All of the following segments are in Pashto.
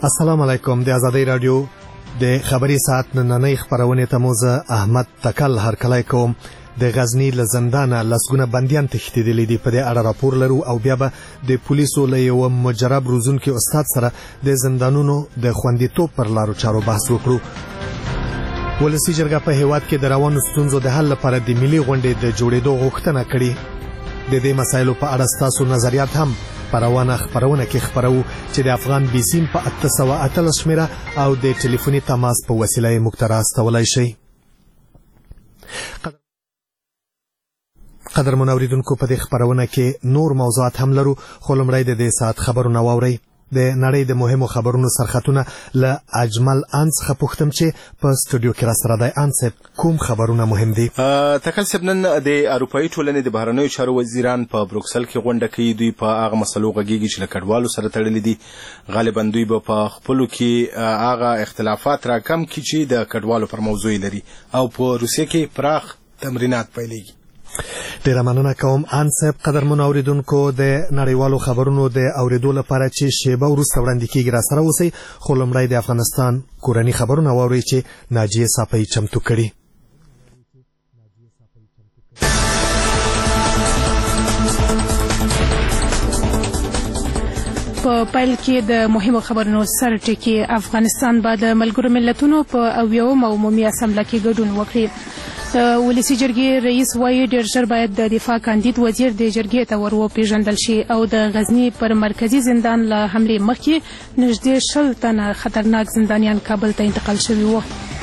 السلام علیکم. د آزادۍ رادیو د خبري ساعت نننۍ خبرونه ته موزه احمد تکل هرکلی کوم. د غزنی له زندانه لسګونه بندیان تښتېدلي دي. په دې اړه راپور لرو او بیا به د پولیسو له یو مجرب روزونکي استاد سره د زندانونو د خوندیتوب پر لارو چارو بحث وکړو. ولسي جرګه په هیواد کې د روانو ستونزو د حل لپاره د ملي غونډې د جوړېدو غوښتنه کړې. د دې مسایلو په اړه ستاسو نظریات هم په روانه خبرونه کې خبرو چې د افغان بیسیم په 818 شمیره او د ټلیفوني تماس په وسیله یې موږ ته راستولی شئ. قدرمن اوریدونکو، په دې خبرونه کې نور موضوعات هم لرو، خو لومړی د دې ساعت خبرونه واورئ. د نړۍ د مهمو خبرونو سرخطونه له اجمل ان څخه پوښتم چې په سټوډیو کې راسره دی. ان صاحب، کوم خبرونه مهم دي؟ تکل صاحب، نن د اروپایي ټولنې د بهرنیو چارو وزیران په بروکسل کې غونډه کوي. دوی په هغه مسلو غږیږي چې له کډوالو سره تړلي دي. غالبا دوی به په خپلو کې هغه اختلافات راکم کړي چې د کډوالو پر موضوع لري او په روسیه کې پراخ تمرینات پیلېږي. ډیره مننه کوم ان صاحب. قدرمن اوریدونکو، د نړیوالو خبرونو د اوریدو لپاره چې شیبه وروسته وړاندې کیږي راسره اوسئ، خو لومړی د افغانستان کورني خبرونه واورئ چې ناجیه صافی چمتو کړي. په پیل کې د مهمو خبرونو سر ټکی. افغانستان به د ملګرو ملتونو په 80 عمومي اسامبله کې ګډون وکړي. ولسي جرګې رئیس وايي ډېر ژر باید د دفاع کاندید وزیر د جرګې ته ور وپېژندل شي او د غزني پر مرکزي زندان له حملې مخکې نږدې 20 تنه خطرناک زندانیان کابل ته انتقال شوي وو.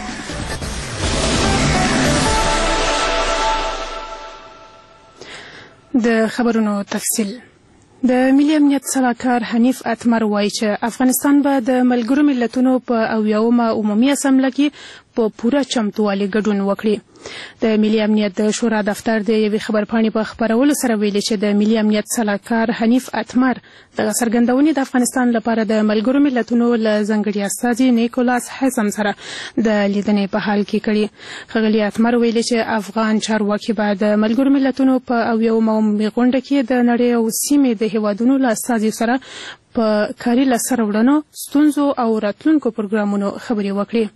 د خبرونو تفصیل. د ملي امنیت سلاکار حنیف اتمر وایي چې افغانستان به د ملګرو ملتونو په 80 عمومي اسامبله کې په پوره چمتووالي ګډون وکړي. د ملي امنیت د شورا دفتر د یوې خبرپاڼې په خپرولو سره ویلي چې د ملي امنیت سلاکار حنیف اتمر دغه څرګندونې د افغانستان لپاره د ملګرو ملتونو له ځانګړي استازي نیکولاس هیسم سره د لیدنې په حال کې کړي. ښاغلي اتمر ویلي چې افغان چارواکي به د ملګرو ملتونو په 80 عمومي غونډه کې د نړۍ او سیمې د هیوادونو له استازي سره په کاري لاسته راوړنو، ستونزو او راتلونکو پروګرامونو خبرې وکړي.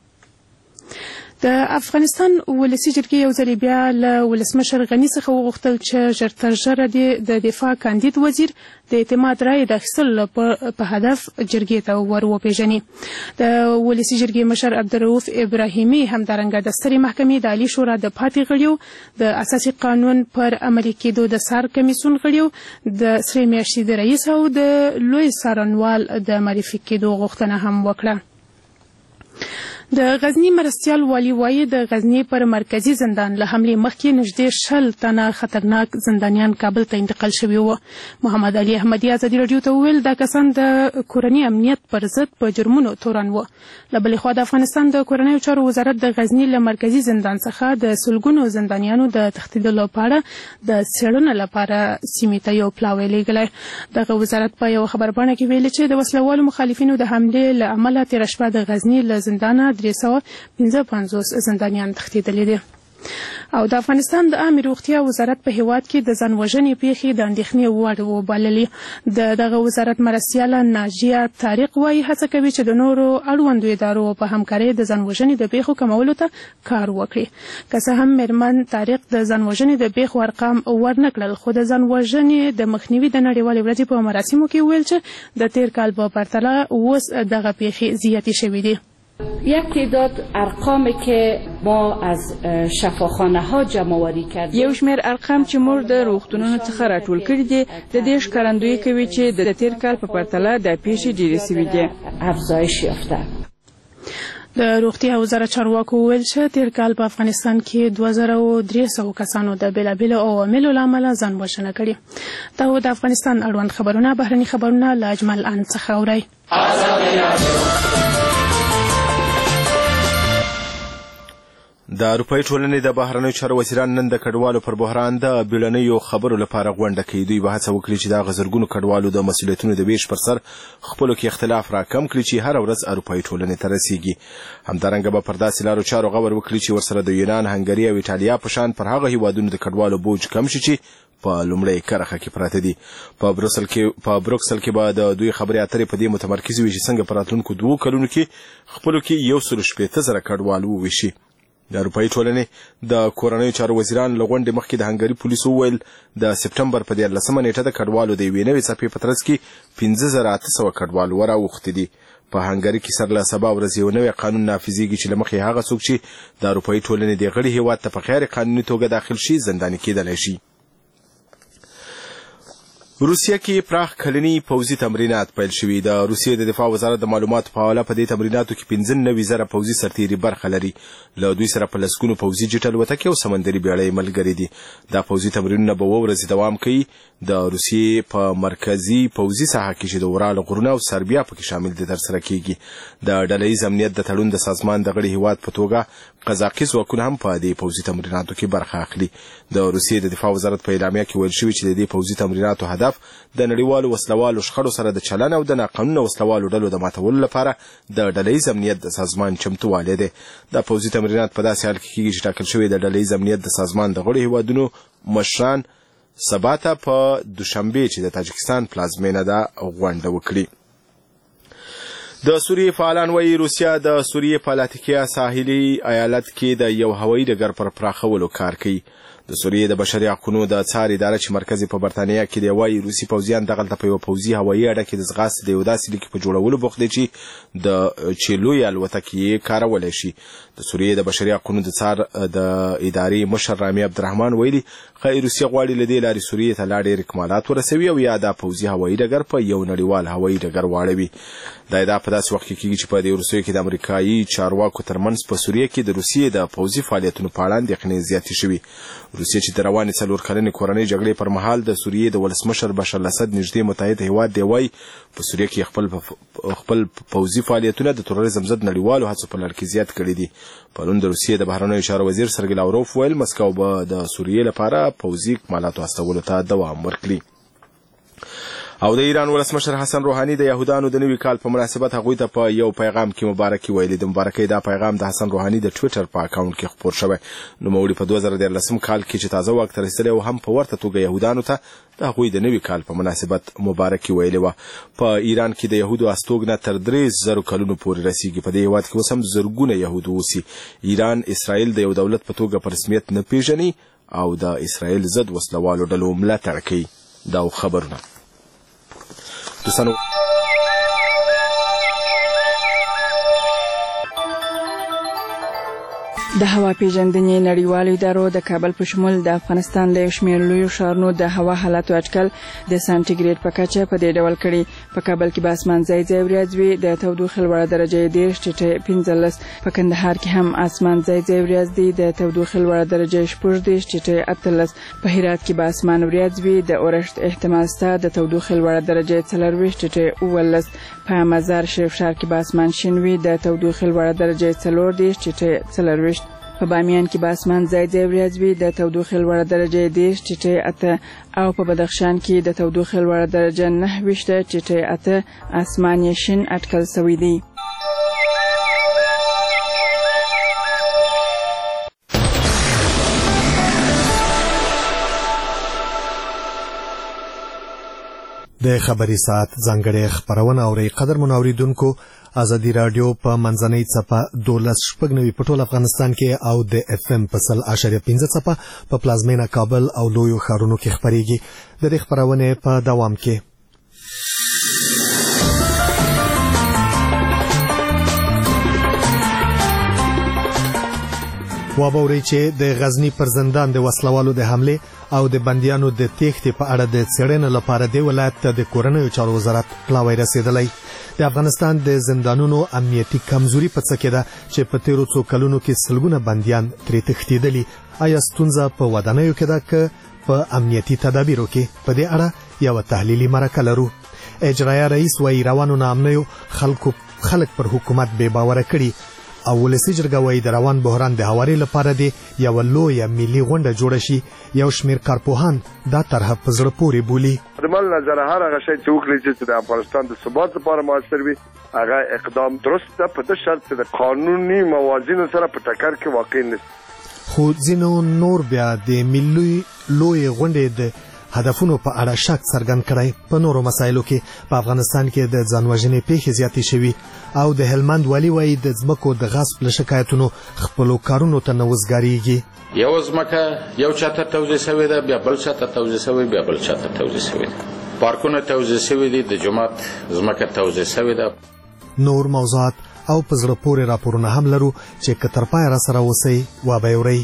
د افغانستان ولسي جرګې یو ځل بیا له ولسمشر غني څخه وغوښتل چې ژر تر ژره د دفاع کاندید وزیر د اعتماد رایې د اخیستلو په هدف جرګې ته ور وپېژني. د ولسي جرګې مشر عبدالرؤف ابراهیمي همدارنګه د سترې محکمې د عالي شورا د پاتې غړیو، د اساسي قانون پر عملي کېدو د سار کمیسیون غړیو، د سرې میاشتې د رئیس او د لوی څارنوال د معرفي کېدو غوښتنه هم وکړه. د غزنی مرستیال والی وایي د غزنی پر مرکزي زندان له حملې مخکې نږدې 20 تنه خطرناک زندانیان کابل ته انتقال شوي وو. محمد علي احمدي ازادي راډیو ته وویل دا کسان د کورني امنیت پر ضد په جرمونو تورن وو. له بلې خوا د افغانستان د کورنیو چارو وزارت د غزنی له مرکزي زندان څخه د سلګونو زندانیانو د تښتېدلو په اړه د څېړنې لپاره سیمې ته یو پلاوی لیږلی. دغه وزارت په یو خبرپاڼه کې ویلي چې د وسلوالو مخالفینو د حملې له امله تېره شپه د غزنی له زندانه 355 زندانیان تښتېدلي دي. او د افغانستان د عامې روغتیا وزارت په هیواد کې د ځان وژنې پیښې د اندېښنې وړ وبللې. دغه وزارت مرستیاله ناجیه طارق وایي هڅه کوي چې د نورو اړوندو ادارو په همکارۍ د ځان وژنې د پیښو کمولو ته کار وکړي. که څه هم میرمن طارق د ځان وژنې د پیښو ارقام ورنه کړل، خو د ځان وژنې د مخنیوي د نړیوالې ورځې په مراسمو کې ویل چې د تیر کال په پرتله اوس دغه پیښې زیاتې شوې دي. یک تعداد ارقامی که ما از شفاخانه ها جمع آوری کردیم، یو شمېر ارقام چې موږ د روغتونونو څخه راټول کړي دي د دې ښکارندویي کوي چې د تیر کال په پرتله د پیښې ډېرې شوې دي. افزایش یافته. د روغتیا وزارت چارواکو وویل چې تیر کال په افغانستان کې 2300 کسانو د بېلابېلو عواملو له امله ځان وژنه کړې. دا و د افغانستان اړوند خبرونه. بهرني خبرونه له اجمل ان څخه اورئ. د اروپאי ټولنې د بهرنیو چارو وزیران نن د کډوالو پر بحران د بیړنیو خبرو لپاره غونډه کوي. دوی به هڅه وکړي چې د غزرګونو کډوالو د مسؤلیتونو د ویش پر سر خپلو کې اختلاف راکم کړي چې هر ورځ اروپאי ټولنې ته رسیږي. همدارنګه به پر داسې لارو چارو غور وکړي چې ورسره د یونان، هنګري او ایټالیا په شان پر هغه هیوادونو د کډوالو بوج کم شي چې په لومړی کرخه کې پراته دي. په بروکسل کې به د دوی خبرې اترې په دې متمرکز وي چې څنګه په راتلونکو 2 کلونو کې خپلو کې 160,000 کډوال وویشي. د اروپאי ټولنې د کورنیو چارو وزیران له غونډې مخکې د هنګري پولیسو وویل د سپټمبر په 13مه نیټه د کډوالو د یوې نوې څپې په ترڅ کې 5800 کډوال وراوښتي دي. په هنګري کې سره له سبا ورځ یو نوی قانون نافذیږي چې له مخې هغه څوک چې د اروپאי ټولنې د غړي هیواد ته په غیر قانوني توګه داخل شي زنداني کېدلی شي. روسیه کې پراخ کلنی پوځي تمرینات پیل شوي. د روسیې د دفاع وزارت د معلوماتو په حواله په دې تمریناتو کې 95,000 پوځي سرتیري برخه لري. له دوی سره په لسګونو پوځي جټ الوتکې او سمندري بیړۍ ملګري دي. دا پوځي تمرینونه به 2 ورځې دوام کوي. د روسیې په مرکزی پوځي ساحه کې چې د اورال غرونه او سربیا پکې شامل دي ترسره کیږي. د ډلهییز امنیت د تړون د سازمان د غړي هیواد په توګه قزاقي ځواکونه هم په دې پوځي تمریناتو کې برخه اخلي. د روسیې د دفاع وزارت په اعلامیه کې ویل شوی چې د دې پوځي تمریناتو هدف د نړیوالو وسلوالو شخړو سره د چلن او د ناقانونه وسلوالو ډلو د ماتولو لپاره د ډلهییز امنیت د سازمان چمتووالی دی. دا پوځي تمرینات په داسې حال کې کیږي چې ټاکل شوی د ډلهییز امنیت د سازمان د غړي هیوادونو مشران سبا ته په دوشنبه چې د تاجکستان پلازمینه ده غونډه وکړي. د سوریې فعالان وایي روسیه د سوریې په لاتیکیا ساحلي ایالت کې د یو هوایي ډګر پر پراخولو کار کوي. د سوریې د بشري حقوقو د څار اداره چې مرکز په برتانیا کې دی وایي روسي پوځیان دغلته په یو پوځي هوایي اډه کې د ځغاستې د یو داسې لیکې په جوړولو بوخت دي چې لویې الوتکې کارولای شي. د سوریې د بشري حقوقو د څار د ادارې مشر رامي عبدالرحمن ویلي ښایي روسیه غواړي له دې لارې سوریې ته لا ډېر اکمالات ورسوي او یا دا پوځي هوایي ډګر په یو نړیوال هوایي ډګر واړوي. دا ادعا په داسې وخت کې کیږي چې په دې وروستیو کې د امریکایي چارواکو ترمنځ په سوریه کې د روسیې د پوځي فعالیتونو په اړه اندېښنې زیاتې شوي. روسیه چې د روانې 4 کلنې کورنۍ جګړې پر مهال د سوریې د ولسمشر بشار الاسد نږدې متحد هیواد دی وایي په سوریه کې خپل پوځي فعالیتونه د تروریزم ضد نړیوالو هڅو په لړ کې زیات کړي دي. پرون د روسیې د بهرنیو چارو وزیر سرګی لاوروف ویل مسکو به د سوریې لپاره پوځي اکمالاتو استولو ته دوام ورکړي. او د ایران ولسمشر حسن روحاني د يهودانو د نوي کال په مناسبت هغوی ته په یو پیغام کې مبارکي ویلي. د مبارکۍ دا پیغام د حسن روحاني د ټویټر په اکاونټ کې خپور شوی. نوموړي په 2013 کال کې چې تازه واک ته رسېدلی و هم په ورته توګه يهودانو ته د هغوی د نوي کال په مناسبت مبارکي ویلې وه. په ایران کې د يهودو استوګنه تر 3,000 کلونو پورې رسیږي. په دې هېواد کې اوس هم زرګونه يهود اوسي. ایران اسرائیل د یو دولت په توګه په رسمیت نه پیژني او د اسرائیل ضد وسلوالو ډلو ملاتړ کوي. دا خبرونه د هوا پیژندنې نړیوالو ادارو د کابل په شمول د افغانستان له شمېر لویو ښارونو د هوا حالاتو اټکل د سانټیګریډ په کچه په دې ډول کړي. په کابل کې به اسمان ځای ځای وریځ وي. د تودوخې لوړه درجه 10.15. په کندهار کې هم اسمان ځای ځای وریځ دي. د تودوخې لوړه درجه 14.18. په هرات کې به اسمان وریځ وي. د اورښت احتمال شته. د تودوخې لوړه درجه 40.19. په مزار شریف ښار کې به اسمان شین وي. د تودوخې لوړه درجه 40.40. په بامیان کې به اسمان ځای ځای وریځ وي. د تودوخې لوړه درجه 10.8. او په بدخشان کې د تودوخې لوړه درجه 9.8. اسمان یې شین اټکل شوی دی. د خبري ساعت ځانګړې خبرونه اوري. قدرمن اوریدونکو، ازادي رادیو په منځنۍ څپه 12.9 په ټول افغانستان کې او د اف ام په 100.15 څپه په پلازمینه کابل او لویو ښارونو کې خبريږي. د دې خبرونه په دوام کې وابوري چې د غزنی پر زندان د وسلوالو د حمله او د بنديانو د تېښتې په اړه د څېړنې لپاره د ولایت د کورنیو چارو وزارت پلاوی رسیدلی. د افغانستان د زندانونو امنیتي کمزوري په څه کې ده چې په تیرو څو کلونو کې سلګونه بنديان ترې تښتېدلي. آیا ستونزه په ودانیو کې ده که په امنیتي تدابیرو کې؟ په دې اړه یو تحلیلي مرکه لرو. اجرایه رئیس وایي روانو ناامنیو خلک پر حکومت بې باوره کړي. او ولسی جرګه وايي د روان بحران د هواري لپاره دی یو لوی ملي غونډه جوړه شي. یو شمیر کارپوهان دا طرح په زړه پورې بولي. د مل نظر هر هغه شی چې وکړي چې د افغانستان د ثبات لپاره موثر وي هغه اقدام درست ده په دې شرط چې د قانوني موازینو سره په ټکر کې واقع نشي. خو ځینو نور بیا د ملي لوی غونډې د هدفونو په اړه شک څرګند کړی. په نورو مسایلو کې په افغانستان کې د ځانوژنې پیښې زیاتې شوي او د هلمند والي وایي د ځمکو د غصب له شکایتونو خپلو کارونو ته نه وزګارېږي. یو ځمکه یو چاته توزیع شوې ده، بیا بل چاته توزیع شوې، بیا بل چاته توزیع شوې ده. پارکونه توزیع شوي دي، د جومات ځمکه توزیع شوې ده. نور موضوعات او په زړه پورې راپورونه هم لرو چې که تر پایه راسره اوسئ و به یې اورئ.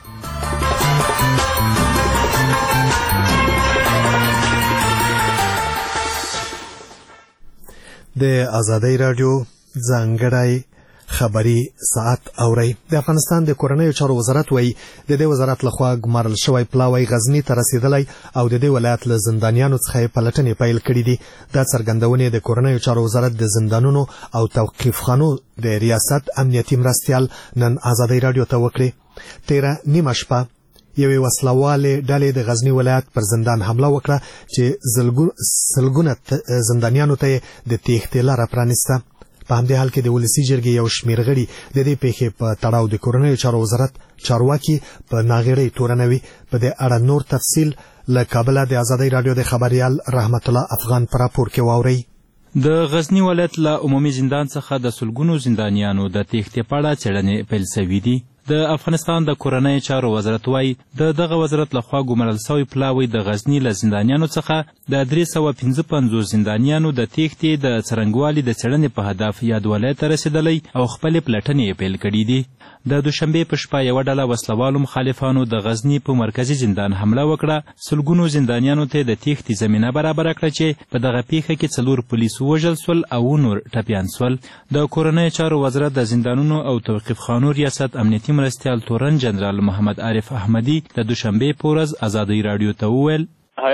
د آزادۍ رادیو ځانګړی خبري ساعت اوري. د افغانستان د کورنیو چارو وزارت وایي د دې وزارت لخوا ګمارل شوی پلاوی غزنی ته رسیدلی او د دې ولایت له زندانیانو څخه پلټنې پیل کړې دي. دا څرګندونې د کورنیو چارو وزارت د زندانونو او توقیفخانو د ریاست امنیتي مرستیال نن آزادۍ رادیو ته وکړې. تیره نیمه شپه یوې وسلوالې ډلې د غزنی ولایت پر زندان حمله وکړه چې سلګونه زندانیانو ته د تېښتې لاره پرانیسته. په همدې حال کې د ولسي جرګې یو شمېر غړي د دې پیښې په تړاو د کورنیو چارو وزارت چارواکي په ناغېړۍ تورنوي. په دې اړه نور تفصیل له کابله د آزادۍ رادیو د خبریال رحمت الله افغان په راپور کې واورئ. د غزنی ولایت له عمومي زندان څخه د سلګونو زندانیانو د تېښتې په اړه څېړنې پیل شوي دي. د افغانستان د کورنیو چارو وزارت وایي د دغه وزارت لخوا ګمارل شوی پلاوی د غزنی له زندانیانو څخه د 355 زندانیانو د تېښتې د څرنګوالي د څېړنې په هدف یاد ولایت ته رسېدلی او خپلې پلټنې یې پیل کړي دي. د دوشنبې په شپه یوه ډله وسلوالو مخالفانو د غزنی په مرکزي زندان حمله وکړه. سلګونو زندانیانو ته د تېښتې زمینه برابره کړه چې په دغه پیښه کې 4 پولیس ووژل سول او نور ټپیان سول. د کورنیو چارو وزارت د زندانونو او توقیفخانو ریاست امنیتي مرستیال تورن جنرال محمد عارف احمدي د دوشنبې په ورځ آزادۍ رادیو ته وویل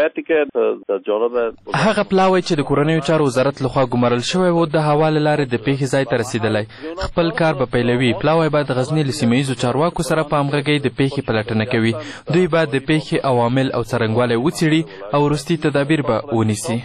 هغه پلاوی چې د کورنیو چارو وزارت لخوا ګمارل شوی و د هوا له لارې د پیښې ځای ته رسېدلی. خپل کار به پیلوي. پلاوی به د غزني له سیمه ییزو چارواکو سره په همغږۍ د پیښې پلټنه کوي. دوی به د پیښې عوامل او څرنګوالی وڅېړي او وروستي تدابیر به ونیسي.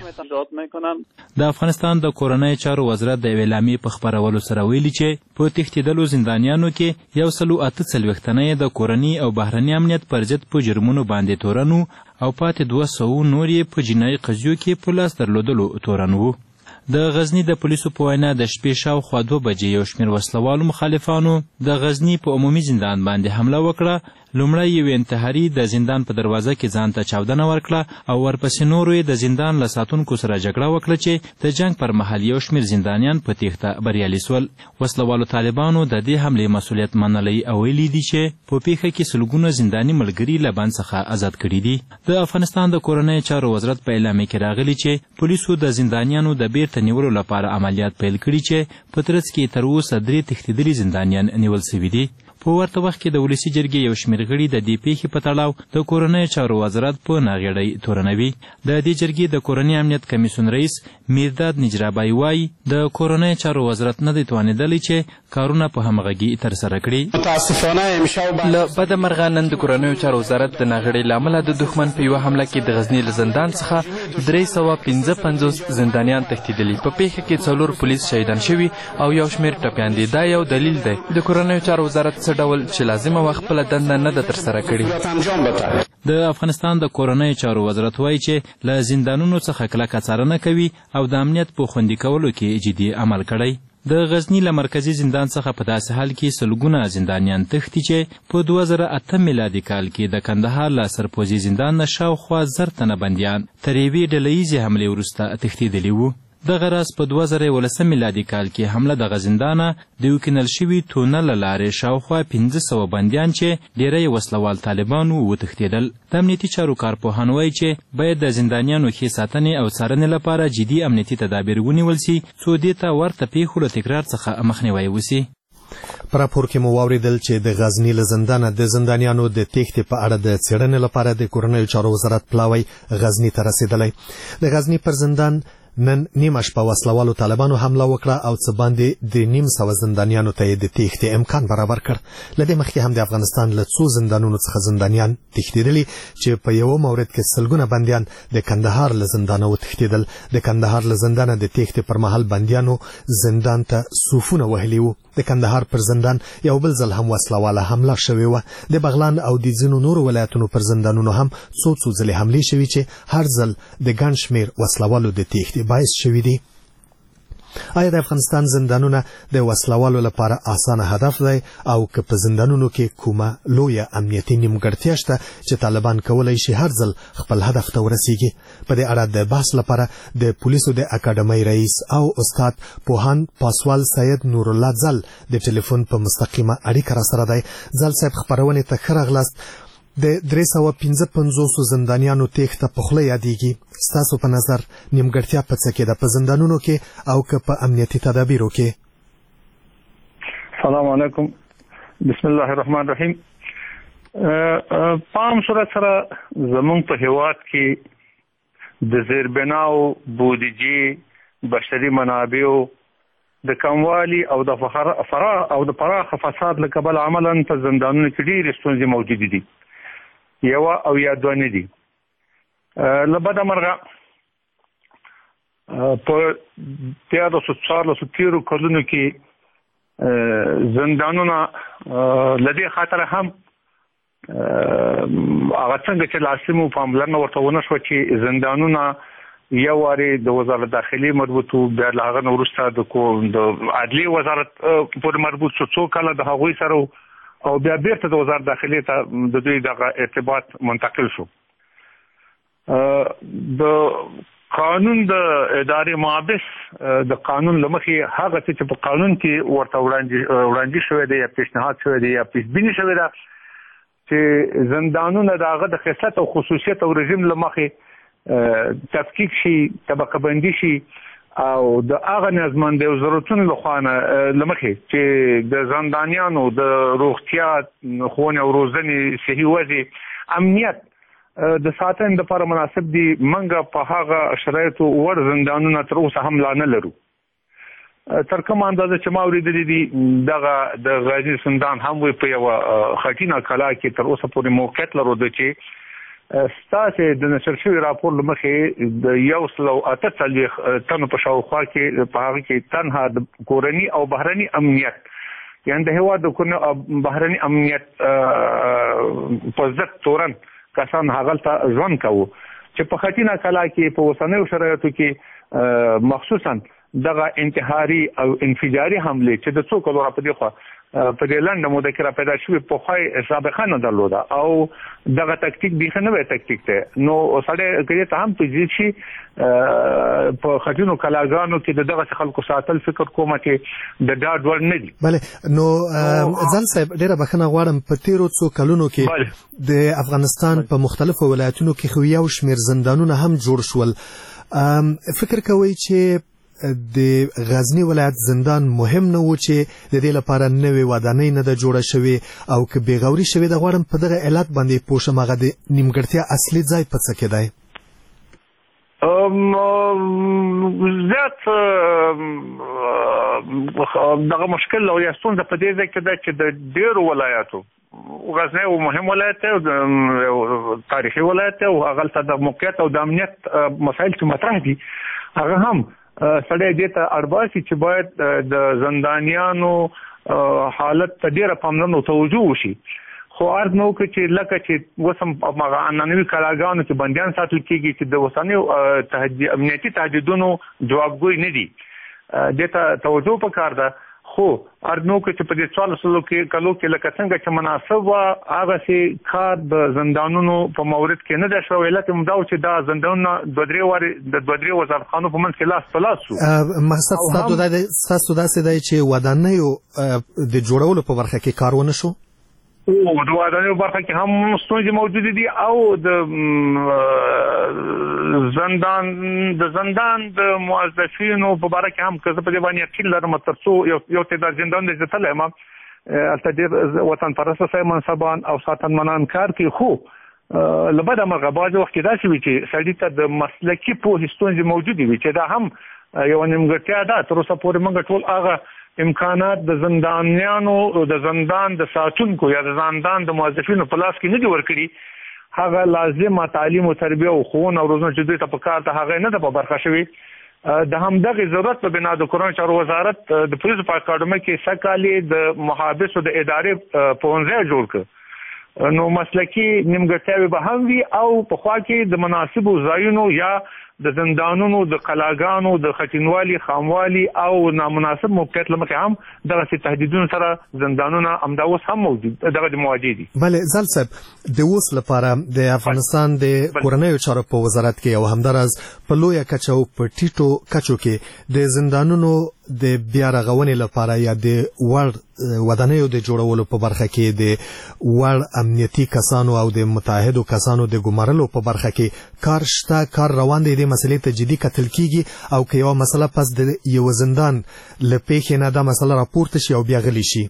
د افغانستان د کورنیو چارو وزارت د اعلامیې په خپرولو سره ویلي چې په تښتېدلو زندانیانو کې 148 تنه د کورني او بهرني امنیت پر ضد په جرمونو باندې تورن وو او پاتې 200 نور یې په جنایي قضیو کې په لاس درلودلو تورن وو. د غزنی د پولیسو په وینا د شپې شاوخوا 2 بجې یو شمېر وسلوالو مخالفانو د غزنی په عمومي زندان باندې حمله وکړه. لومړی یو انتحاري د زندان په دروازه کې ځان ته چاودنه ورکړه او ورپسې نورو یې د زندان له ساتونکو سره جګړه وکړه چې د جنګ پر مهال یو شمېر زندانیان په تېښته بریالي سول. وسلوالو طالبانو د دې حملې مسؤلیت منلی او ویلي دي چې په پیښه کې سلګونه زنداني ملګري له بند څخه آزاد کړي دي. د افغانستان د کورنیو چارو وزارت په اعلامیه کې راغلي چې پولیسو د زندانیانو د بیرته نیولو لپاره عملیات پیل کړي چې په ترڅ کې تر اوسه 3 تښتېدلي زندانیان نیول شوي دي. په ورته وخت کې د ولسي جرګې یو شمېر غړي د دې پیښې په تړاو د کورنیو چارو وزارت په ناغېړۍ تورنوي. د دې جرګې د کورني امنیت کمیسیون رئیس میرداد نجرابای وایي د کورنیو چارو وزارت نه دی توانېدلی چې کارونه په همغږي ترسره کړي. له بده مرغه نن د کورنیو چارو وزارت د ناغېړۍ له امله د دښمن په یوه حمله کې د غزني له زندان څخه 355 زندانیان تښتېدلي. په پیښه کې 4 پولیس شهیدان شوي او یو شمېر ټپیان دي. دا یو دلیل دی د کورنیو چارو وزارت څه ډول چې لازمه وخت خپله دنده نه ده ترسره کړې. د افغانستان د کورنیو چارو وزارت وایي چې له زندانونو څخه کلکه څارنه کوي او د امنیت په خوندي کولو کې جدي عمل کړی. د غزنی له مرکزي زندان څخه په داسې حال کې سلګونه زندانیان تښتي چې په 2008 میلادي کال کې د کندهار له سرپوزي زندان نه شاوخوا 1000 تنه بندیان تر یوې ډلهییزې حملې وروسته تښتېدلي وو. دغه راز په 2019 میلادي کال کې حمله دغه زندانه د یو کینل شوي تونل له لارې شاوخوا 1500 بندیان چې ډېری وسلوال طالبانو وتښتېدل. د امنیتي چارو کارپوهان وایي چې باید د زندانیانو ښې ساتنې او څارنې لپاره جدي امنیتي تدابیر ونیول سي څو دې ته ورته پیښو له تکرار څخه مخنیوی وسي. په راپور کې مو واوریدل چې د غزنی له زندانه د زندانیانو د تېښتې په اړه د څېړنې لپاره د کورنیو چارو وزارت پلاوی غزنی ته رسېدلی. د غزنی پر زندان نن نیمه شپه وسلوالو طالبانو حمله وکړه او څه باندې د 900 زندانیانو ته د تېښتې امکان برابر کړ. له دې مخکې هم د افغانستان له څو زندانونو څخه زندانیان تښتېدلي چې په یو مورد کې سلګونه بندیان د کندهار له زندانه وتښتېدل. د کندهار له زندانه د تېښتې پر مهال بندیانو زندان ته صوفونه وهلي وو. د کندهار پر زندان یو بل ځل هم وسلواله حمله شوې وه. د بغلان او د ځینو نورو ولایتونو پر زندانونو هم څو ځلې حملې شوې چې هر ځل د ګڼ شمېر وسلوالو د تېښتې باعث شوي دي. آیا د افغانستان زندانونه د وسلوالو لپاره اسانه هدف دی او که په زندانونو کې کومه لویه امنیتي نیمګړتیا شته چې طالبان کولی شي هر ځل خپل هدف ته ورسیږي؟ په دې اړه د بحث لپاره د پولیسو د اکاډمۍ رئیس او استاد پوهاند پاسوال سید نور الله ځل د ټلیفون په مستقیمه اړیکه را سره دی. ځل صاحب خبرونې ته ښه راغلاست. د 355 زندانیانو تېښته په خوله یادېږي. ستاسو په نظر نیمګړتیا په څه کې ده، په زندانونو کې او که په امنیتي تدابیرو کې؟ سلام علیکم، بسم الله الرحمن الرحیم. په عام صورت سره زمونږ په هیواد کې د زیربناو، بودیجې، بشري منابعو د کموالي او د پراخ فساد له کبله عملاً په زندانونو کې ډېرې ستونزې موجودې دي. یوه او یا دوه نه دي. له بده مرغه په 1314 کلونو کې زندانونه له دې خاطره هم هغه څنګه چې لازمو پاملرنه ورته ونه شوه چې زندانونه یو وارې د وزارت داخلي مربوط وو، بیا له هغه نه وروسته د عدلي وزارت پورې مربوط شو، څو کاله د هغوی سره او بیا بیرته د وزارت داخلي ته د دوی دغه ارتباط منتقل شو. د قانون د ادارې مابس د قانون له مخې هغه څه چې په قانون کې ورته وړاندې شوی دی یا پیشنهاد شوی دی یا پیشبیني شوی ده چې زندانونه د هغه د خصلت او خصوصیت او رژیم له مخې تفکیک شي، طبقه بندي شي او د هغه نظمندۍ او ضرورتونو له خوا نه له مخې چې د زندانیانو د روغتیا، ښوونې او روزنې، صحي وضع، امنیت د ساتنې لپاره مناسب دي. موږ په هغه شرایطو ور زندانونه تر اوسه هم لا نه لرو. تر کومه اندازه چې ما اورېدلي دي دغه د غازي زندان هم وي په یوه خټینه کلا کې تر اوسه پورې موقعیت لرلو چې ستاسې د نشر شوي راپور له مخې د 148 تنو په شاوخوا کې په هغه کې تنها د کورني او بهرني امنیت، یعنې د هېواد د کورني او بهرني امنیت په ضد تورن کسان هغلته ژوند کوو چې په خټینه کلا کې په اوسنیو شرایطو کې مخصوصا دغه انتحاري او انفجاري حملې چې د څو کلو را په دې خوا په دې لنډه موده کې را پیدا شوي پخوای سابقه نه درلوده او دغه تکتیک بیخي نوی تکتیک دی. نو سړی که ته هم تجدید شي په خټینو کلاګانو کې د دغسې خلکو ساتل فکر کومه چې د ډاډ وړ نه دي. بله، نو ځان صاحب ډېره بخښنه غواړم، په تېرو څو کلونو کې د افغانستان په مختلفو ولایتونو کې خو یو شمېر زندانونه هم جوړ شول. فکر کوئ چې د غزنی ولایت زندان مهم نه و چې د دې لپاره نوې ودانۍ نه ده جوړه شوې او که بېغوري شوې ده؟ غواړم په دغه علت باندې پوه شم، هغه د نیمګړتیا اصلي ځای په څه کې دی؟ زیات دغه مشکل او یا ستونزه په دې ځای کې ده چې د ډېرو ولایاتو غزنی یو مهم ولایت دی، تاریخي ولایت دی او هغلته د موقعیت او د امنیت مسایل چې مطرح دي هغه هم سړی دې ته اړباسي چې باید د زندانیانو حالت ته ډېره پاملرنه او توجه وشي. خو عرض نه وکړي چې لکه چې اوس هم هغه عنعنوي کلاګانو کې بندیان ساتل کېږي چې د اوسنیو امنیتي تهدیدونو جوابګوی نه دي، دې ته توجه پکار ده. خو عرض نه وکړي چې په دې 1400 کلو کې لکه څنګه چې مناسب وه هغسې کار د زندانونو په مورد کې نه ده شوی. علت یې دا و چې دا زندانونه دوه درې وزارتخانو په منځ کې لاس په لاس شو. مقصد ستاسو داسې دی چې ودانیو د جوړولو په برخه کې کار ونه شو؟ د ودانیو برخه کې هم ستونزې موجودې دي او د زندان د موظفینو په باره کې هم که زه په دې باندې یقین لرم تر څو یو تعداد زندان دی زتلی یم هلته ډېر وطن پرسته صاحب منصبان او ساتنمنان کار کوي، خو لبدا مرغه باز وخت داسې وي چې سړی ته د مسلکي پوهې ستونزې موجودې وي چې دا هم یو نیمګړتیا ده. تر اوسه پورې موږ ټول هغه امکانات د زندانیانو د زندان د ساتونکو یا د زندان د موظفینو په لاس کې نه دي ورکړي. هغه لازمه تعلیم او تربیه او ښوونه او روزنه چې دوی ته په کار ده هغه نه ده په برخه شوي. د همدغه ضرورت په بنا د کورونو چارو وزارت د پولیسو په اکاډمۍ کې سکالي د محابسو د ادارې پوهنځی جوړ کړ. نو مسلکي نیمګړتیاوې به هم وي او په خوا کې د مناسبو ځایونو یا د زندانونو د قلاګانو د خټینوالي خاموالي او نامناسب موقعیت لمخې هم دغه تهدیدونو سره زندانونه همدا اوس هم موجود دغه مواجه دي. بله زل صاحب د اوس لپاره د افغانستان د کورنیو چارو په وزارت کې او همداراز په لویه کچه او په ټیټو کچو کې د زندانونو د بیا رغونې لپاره یا د وړ ودانیو د جوړولو په برخه کې د وړ امنیتي کسانو او د متعهدو کسانو د ګمارلو په برخه کې کار شته، کار روان دی، د مسلې ته جدي کتل کیږي او که یو مسله پس د یو زندان له پیښې نه دا مسله راپورته شي او بیا غلی شي.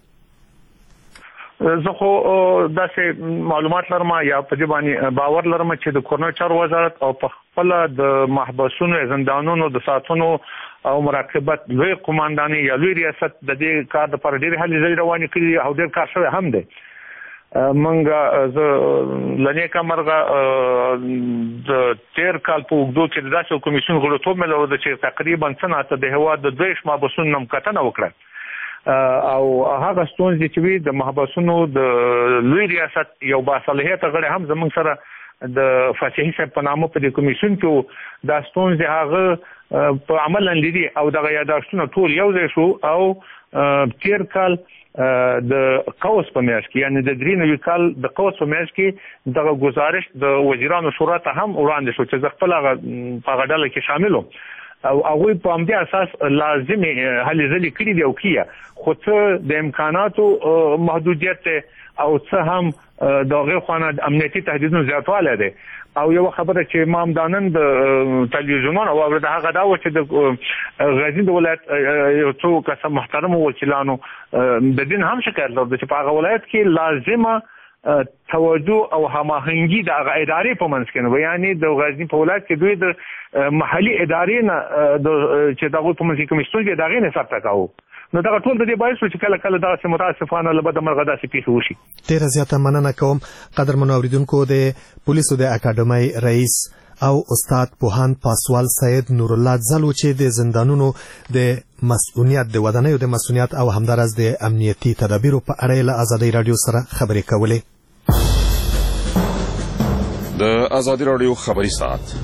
زه خو داسې معلومات لرم یا په دې باندې باور لرم چې د کورنیو چارو وزارت او په خپل د محبسونو زندانونو د ساتنو او مراقبت لوی قومانداني یا لوی ریاست د دې کار لپاره ډېر هلې ځلې روانې کړي او ډېر کار شوی هم دی. منګه لنیکه مرغه د تیر کال په اوږدو کې د داسې کمیسیون غړیتوب مې لرلو چې تقریبا څه د هېواد د 2 محبسونو هم کتنه وکړه او هغه ستونزې چې وي د محبسونو د لوی ریاست یو باصلاحیته غړی هم زموږ سره د فاتحي صاحب په نامه په دې کمیسیون کې دا ستونزې هغه په عمل لیدي او دغه یادښتونه ټول یو ځای شو او تیر کال د قوس په میاشت کې یعنی د 93 کال د قوس په میاشت کې دغه گزارش د وزیرانو شورا ته هم وړاندې شو چې خپل هغه ډله کې شامل وو او هغه په همدې اساس لازمي هلې ځلې کړې دی او کیه خو څه د امکاناتو محدودیت او څه هم دغه خوانه امنیتي تهدیدونو زیاتوالی دی. او یو خبره چې ما همدانن د تلویزیونونو واورېده هغه دا و چې د غزني د ولایت یو څو کسه محترم وکیلانو د دین هم شکایت لري چې په هغه ولایت کې لازمه توجه او هماهنګي د هغه ادارې په منځ کې نه یعنی د غزني په ولایت کې دوی د محلي ادارې نه چې دغه په منځ کې کوم ستونزې دغه نه ثبت کاوه. نو دا ټول د دې باعث چې کله کله دا چې متاسفانه لبد مرغه داسې پیښه وشي. ډیره زیاته مننه کوم قدرمنو اوریدونکو د پولیسو د اکاډمۍ رئیس او استاد پوهاند پاسوال سید نور الله زلو چې د زندانونو د مسؤلیت د ودانیو د مسؤلیت او همدارس د امنیتي تدابیرو په اړه له ازادي رادیو سره خبرې کولې. د ازادي رادیو خبري ساعت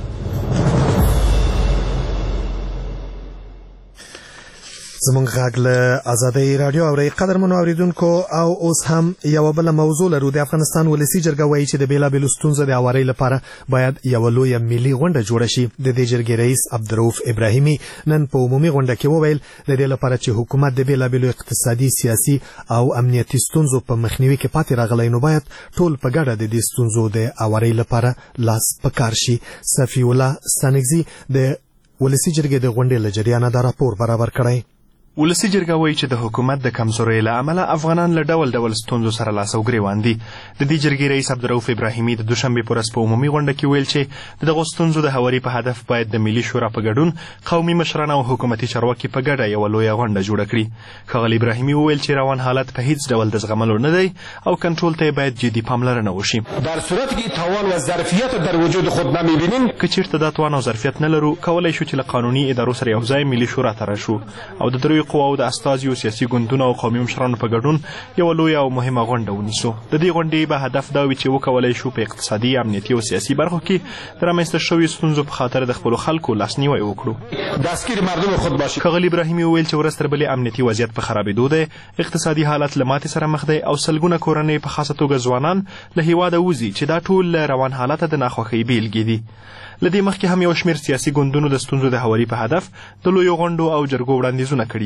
زمونږ غږ له ازادي رادیو اوري. قدرمنو اوریدونکو او اوس هم یو بل موضوع لرو. د افغانستان ولسی جرګه وایي چې د بیلابیلو ستونزو د اواري لپاره باید یو لوی ملي غونډه جوړه شي. د دې جرګې رئیس عبدالرؤف ابراهیمي نن په عمومي غونډه کې وویل د دې لپاره چې حکومت د بیلابیلو اقتصادي سیاسي او امنیتي ستونزو په مخنیوي کې پاتې راغلی نو باید ټول په ګډه د دې ستونزو د اواري لپاره لاس پکار شي. صفي الله ستانکزي د ولسی جرګې د غونډې له جریانه دا راپور برابر کړی. ولسی جرګه وایي چې د حکومت د کمزورۍ له امله افغانان له ډول ډول ستونزو سره لاس او ګریوان دي. د دې جرګې رئیس عبدالرؤف ابراهیمي د دوشنبې په ورځ په عمومي غونډه کې ویل چې دغه ستونزو د هواري په هدف باید د ملي شورا په ګډون قومي مشران او حکومتي چارواکي په ګډه یو لویه غونډه جوړه کړي. ښاغلي ابراهیمي وویل چې روان حالت په هیڅ ډول د زغملو نه دی او کنټرول ته باید جدي پاملرنه وشي. در صورتی که توان و ظرفیت در وجود خود نمیبینیم که چیرته دا توان او ظرفیت نه لرو کولای شو چې له قانوني ادارو سره یو ځای ملي شورا ته راشو او د دریو قواو د استازي او سیاسي ګوندونو او قومي مشرانو په ګډون یو لویه او مهمه غونډه ونیسو. د دې غونډې به هدف دا وي چې وکولای شو په اقتصادي امنیتي او سیاسي برخو کې د رامنځته شویو ستونزو په خاطر د خپلو خلکو لاسنیوی وکړو. دستگیر مردم خود باشید. ښاغلي ابراهیمي وویل چې ورځ تر بلې امنیتي وضعیت په خرابېدو دی، اقتصادي حالت له ماتې سره مخ دی او سلګونه کورنۍ په خاصه توګه ځوانان له هېواده وځي چې دا ټول له روان حالته د ناخوښۍ بیلګې دي. له دې مخکې هم یو شمېر سیاسي ګوندونو د ستونزو د هواري په هدف د لویو غونډو او جرګو وړاندیزونه کړي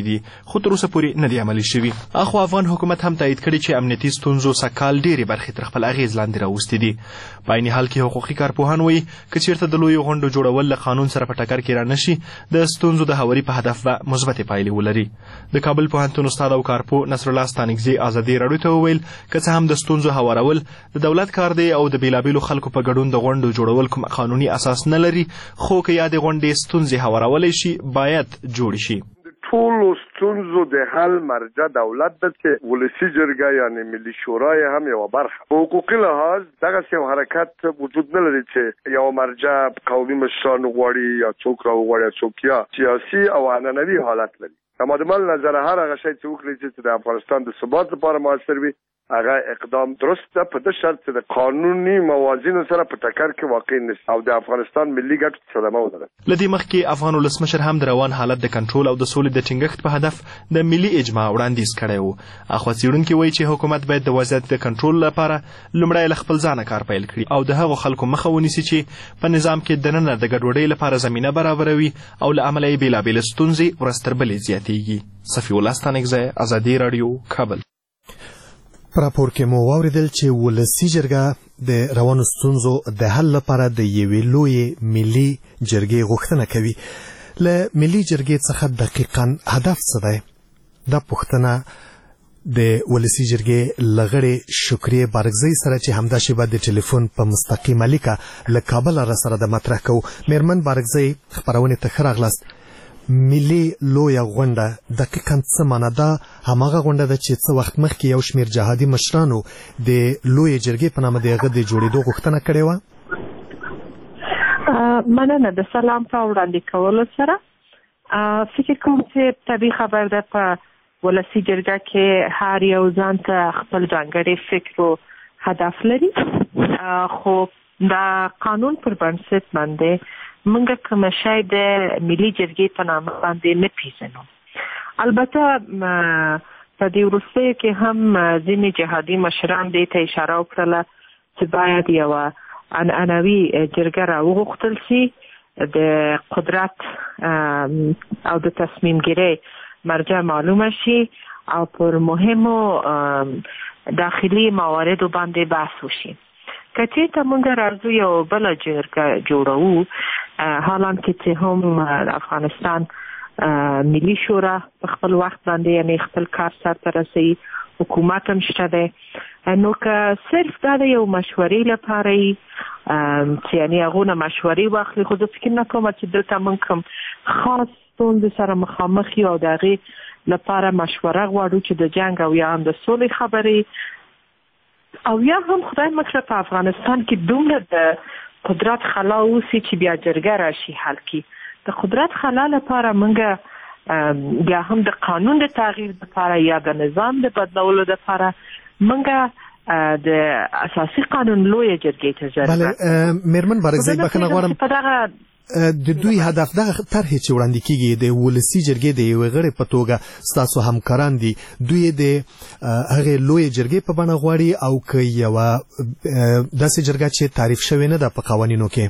کړي دي خو تر اوسه پورې نه دي عملي شوي. اخو افغان حکومت هم تایید کړي چې امنیتي ستونزو سږکال ډېرې برخې تر خپل اغېز لاندې راوستې دي. په عین حال کې حقوقي کارپوهان وایي که چېرته د لویو غونډو جوړول له قانون سره په ټکر کې رانشي د ستونزو د هواري په هدف به مثبتې پایلې ولري. د کابل پوهنتون استاد او کارپو نصرالله ستانکزي ازادي راډیو ته وویل که څه هم د ستونزو هوارول د دولت کار دی او د بېلابېلو خلکو په ګډون د غونډو جوړول کوم قانوني اساس نه لري خو که یادې غونډې ستونزې هوارولی شي باید جوړې شي. ټولو ستونزو د حل مرجع دولت ده چې ولسي جرګه یعنی ملي شورا هم یوه برخه په حقوقي لحاظ دغسې یو حرکت وجود نه لري چې یو مرجع قومي مشران وغواړي یا څوک راوغواړي یا څوک یا سیاسي او عنعنوي حالت لري. اما د مل نظره هر هغه شی چې وکړي چې د افغانستان د ثبات لپاره موثر وي هغه اقدام درست ده په دې شرط چې د قانوني موازینو سره په ټکر کې واقع نشي او د افغانستان ملي ګټو صدمه ونه رسوي. له دې مخکې افغان ولسمشر هم د روان حالت د کنټرول او د سولې د ټینګښت په هدف د ملي اجماع وړاندیز کړی و. اخوا څېړونکي وایي چې حکومت باید د وضعیت د کنټرول لپاره لومړی له خپل ځانه کار پیل کړي او د هغو خلکو مخه ونیسي چې په نظام کې دننه د ګډوډۍ لپاره زمینه برابروي او له امله یې بېلابېلې ستونزې ورځ تر بلې زیاتېږي. صفي الله ستانکزی، ازادي راډیو، کابل. په راپور کې مو واورېدل چې ولسي جرګه د روانو ستونزو د حل لپاره د یوې لویې ملي جرګې غوښتنه کوي. له ملي جرګې څخه دقیقاً هدف څه دی؟ دا پوښتنه د ولسي جرګې له غړې شکریې بارګزۍ سره چې همدا شیبه د ټلیفون په مستقیمه لیکه له کابله را سره د مطرح کوو. میرمن بارګزۍ، خپرونې ته ښه راغلاست. ملي لویه غونډه دقیقاً څه معنا ده؟ هماغه غونډه ده چې څه وخت مخکې یو شمېر جهادي مشرانو د لویې جرګې په نامه د هغه د جوړېدو غوښتنه کړې وه. مننه. د سلام په وړاندې کولو سره فکر کوم چې طبیعي خبر ده په ولسي جرګه کې هر یو ځان ته خپل ځانګړی فکر او هدف لري خو د قانون پر بنسټ باندې منګه کوم شی د ملي جرګې په نامه باندې نه پیژنو. البته په دې وروستیو کې هم ځینې جهادي مشران دې ته اشاره وکړله چې باید یوه عنعنوي جرګه راوغوښتل شي، د قدرت او د تصمیم ګیرۍ مرجع معلومه شي او پر مهمو داخلي مواردو باندې بحث وشي. که چېرته موږ راځو یو بله جرګه جوړوو حالان کې چې هم افغانستان ملي شورا په خپل وخت باندې یعنی خپل کار سرته رسوي، حکومت هم شته دی، نو که صرف دا د یو مشورې لپاره چې یعنی هغو نه مشورې واخلي خو زه فکر نه کوم چې دلته موږ کوم خاص ستونزې سره مخامخ یو او د هغې لپاره مشوره غواړو چې د جنګ او یا هم د سولې خبرې او یا هم خدای مکړه په افغانستان کې دومره د قدرت خلا اوسي چې بیا جرګه راشي حل کی. د قدرت خلا لپاره منګه یا هم د قانون د تغییر لپاره یا د نظام د بدلولو لپاره منګه د اساسي قانون لویه جرګې ته ضرورت. بله میرمن بارګزۍ، بخښنه غواړم د دوی هدف دغه طرحې چې وړاندې کیږي د ولسي جرګې د یوې غړې په توګه ستاسو همکاران دي، دوی د هغې لویې جرګې په بڼه غواړي او که یوه داسې جرګه چې تعریف شوې نه ده په قوانینو کې؟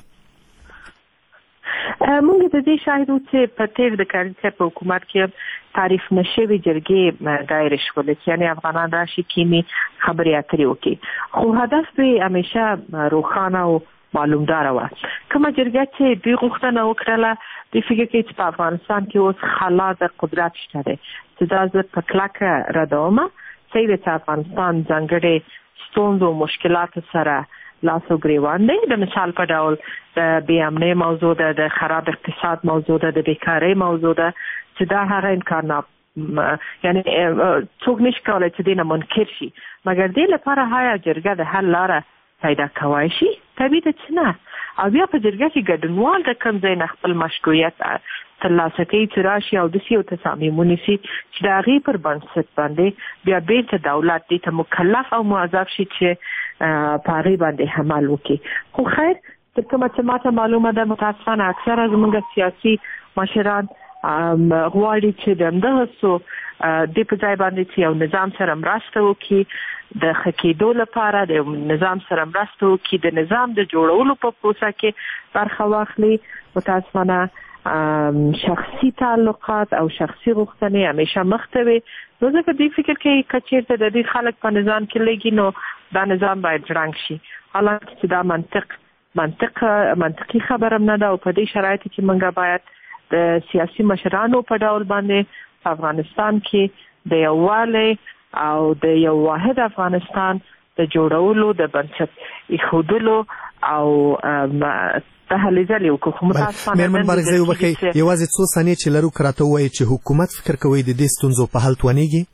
موږ د دې شاهد وو چې په تېر د کاري صاحب په حکومت کې تعریف نشوې جرګې دایره شولې چې یعنې افغانان راشي کینی خبرې اترې وکړي، خو هدف به همیشه روښانه او معلومداره وه. کومه جرګه چې دوی غوښتنه وکړله دوی فکر کوي چې په افغانستان کې اوس خلا د قدرت شته دی چې دا زه په کلکه ردومه صحیح ده چې افغانستان ځانګړې ستونزو او مشکلاتو سره لاس او ګریوان دی. د مثال په ډول د بې امنۍ موضوع ده، د خراب اقتصاد موضوع ده، د بیکارۍ موضوع ده چې دا هغه امکان یعنی څوک نشي کولی چې دې نه منکر شي، مګر دې لپاره هایا جرګه د حل لاره پیدا کوای شي. طبیعي ده چې نه. او بیا په جرګه کې ګډونوال د کوم ځای نه خپل مشروعیت ترلاسه کوي چې راشي او داسې یو تصامیم ونیسي چې د هغې پر بنسټ باندې بیا بېرته دولت دې ته مکلف او موظف شي چې په هغې باندې عمل وکړي. خو خیر تر کومه چې ماته معلومه ده متاسفانه اکثره زموږ سیاسي مشران غواړي چې د همدغه څو دې په ځای باندې چې یو نظام سره مرسته وکړي، د ښه کېدو لپاره د نظام سره مرسته وکړي، د نظام د جوړولو په پروسه کې برخه واخلي. متاسفانه شخصي تعلقات او شخصي غوښتنې همیشه مخته وي. نو ځکه دوی فکر کوي که چېرته د دې خلک په نظام کې لګي نو دا نظام باید ړنګ شي، حالانکه چې دا منطقي خبره نه ده. او په دې شرایطو کې موږ باید د سیاسي مشرانو په ډول باندې په افغانستان کې د یووالي او د یو واحد افغانستان د جوړولو د بنسټ ایښودلو او تحلیزل یو کوم متاسفانه مېرمن بارګزی وبخښئ یوازې څو ثانیې چې لرو که راته ووایي چې حکومت فکر کوي د دې ستونزو په حل توانیږي؟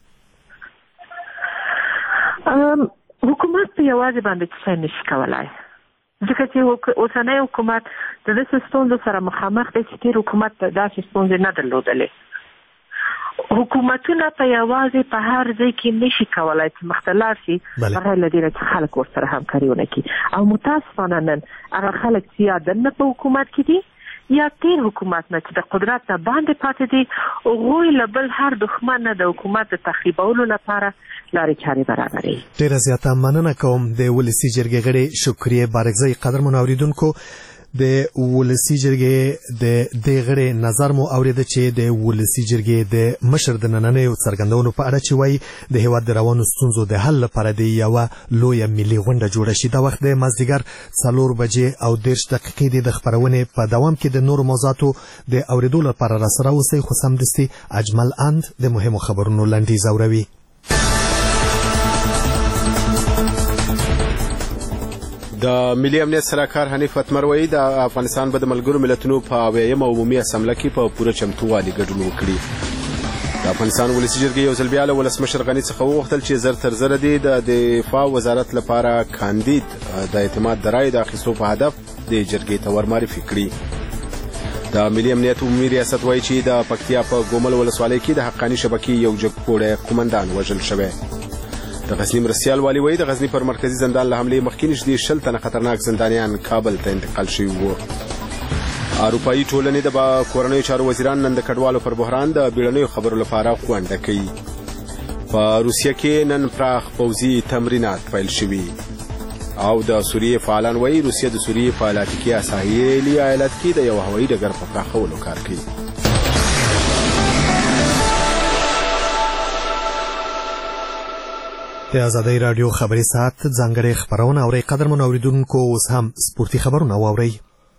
حکومت په یوازې باندې څه نشي کولای، ځکه چې اوسنی حکومت د داسې ستونزو سره مخامخ دی چې تېر حکومت داسې ستونزې نه درلودلې. حکومتونه په یوازې په هر ځای کې نشي کولای چې مخته لاړ شي بغیر له دې نه چې خلک ورسره همکاري ونه کړي. او متاسفانه نن هغه خلک چې یا دننه په حکومت کې دي یا تېر حکومت نه چې د قدرت نه باندې پاتې دي، هغوی له بل هر دښمن نه د حکومت د تخریبولو لپاره لارې چارې برابروي. ډېره زیاته مننه کوم د ولسي جرګې غړي شکریه بارګزی. قدرمنو اوریدونکو، د ولسي جرګې د دې غړي نظر مو اوریده چې د ولسي جرګې د مشر د نننیو څرګندونو په اړه چې وایي د هېواد د روانو ستونزو د حل لپاره د یوه لویه ملي غونډه جوړه شي. دا وخت د مازدیګر 4:30 د خپرونې په دوام کې د نورو موضوعاتو د اوریدو لپاره راسره اوسئ، خو سمدستي اجمل اند د مهمو خبرونو لنډیز اوروي. د ملي امنیت سلاکار حنیف اتمر وایي د افغانستان به د ملګرو ملتونو په 80مه عمومي اسامبله کې په پوره چمتووالي ګډون وکړي. د افغانستان ولسي جرګې یو ځل بیا له ولسمشر غني څخه وغوښتل چې زر تر زره دې د دفاع وزارت لپاره کاندید د اعتماد د رایې د اخیستو په هدف د جرګې ته ورمعرفي کړي. د ملي امنیت عمومي ریاست وایي چې د پکتیا په ګومل ولسوالۍ کې د حقاني شبکې یو جګپوړی قومندان وژل شوی. د غزنی مرستیال والی وایي د غزنی پر مرکزی زندان له حملې مخکې نږدې 20 تنه خطرناک زندانیان کابل ته انتقال شوي وو. اروپایي ټولنې د کورنیو چارو وزیران نن د کډوالو پر بحران د بیړنیو خبرو لپاره غونډه کوي. په روسیه کې نن پراخ پوځي تمرینات پیل شوي. او د سوریې فعالان وایي روسیه د سوریې په لاتیکیا ساحلي ایالت کې د یو هوایي ډګر په پراخولو کار کوي. د آزادۍ راډیو خبري ساعت ځانګړې خبرونه اورئ. قدرمنو اوریدونکو، اوس هم سپورتي خبرونه واورئ.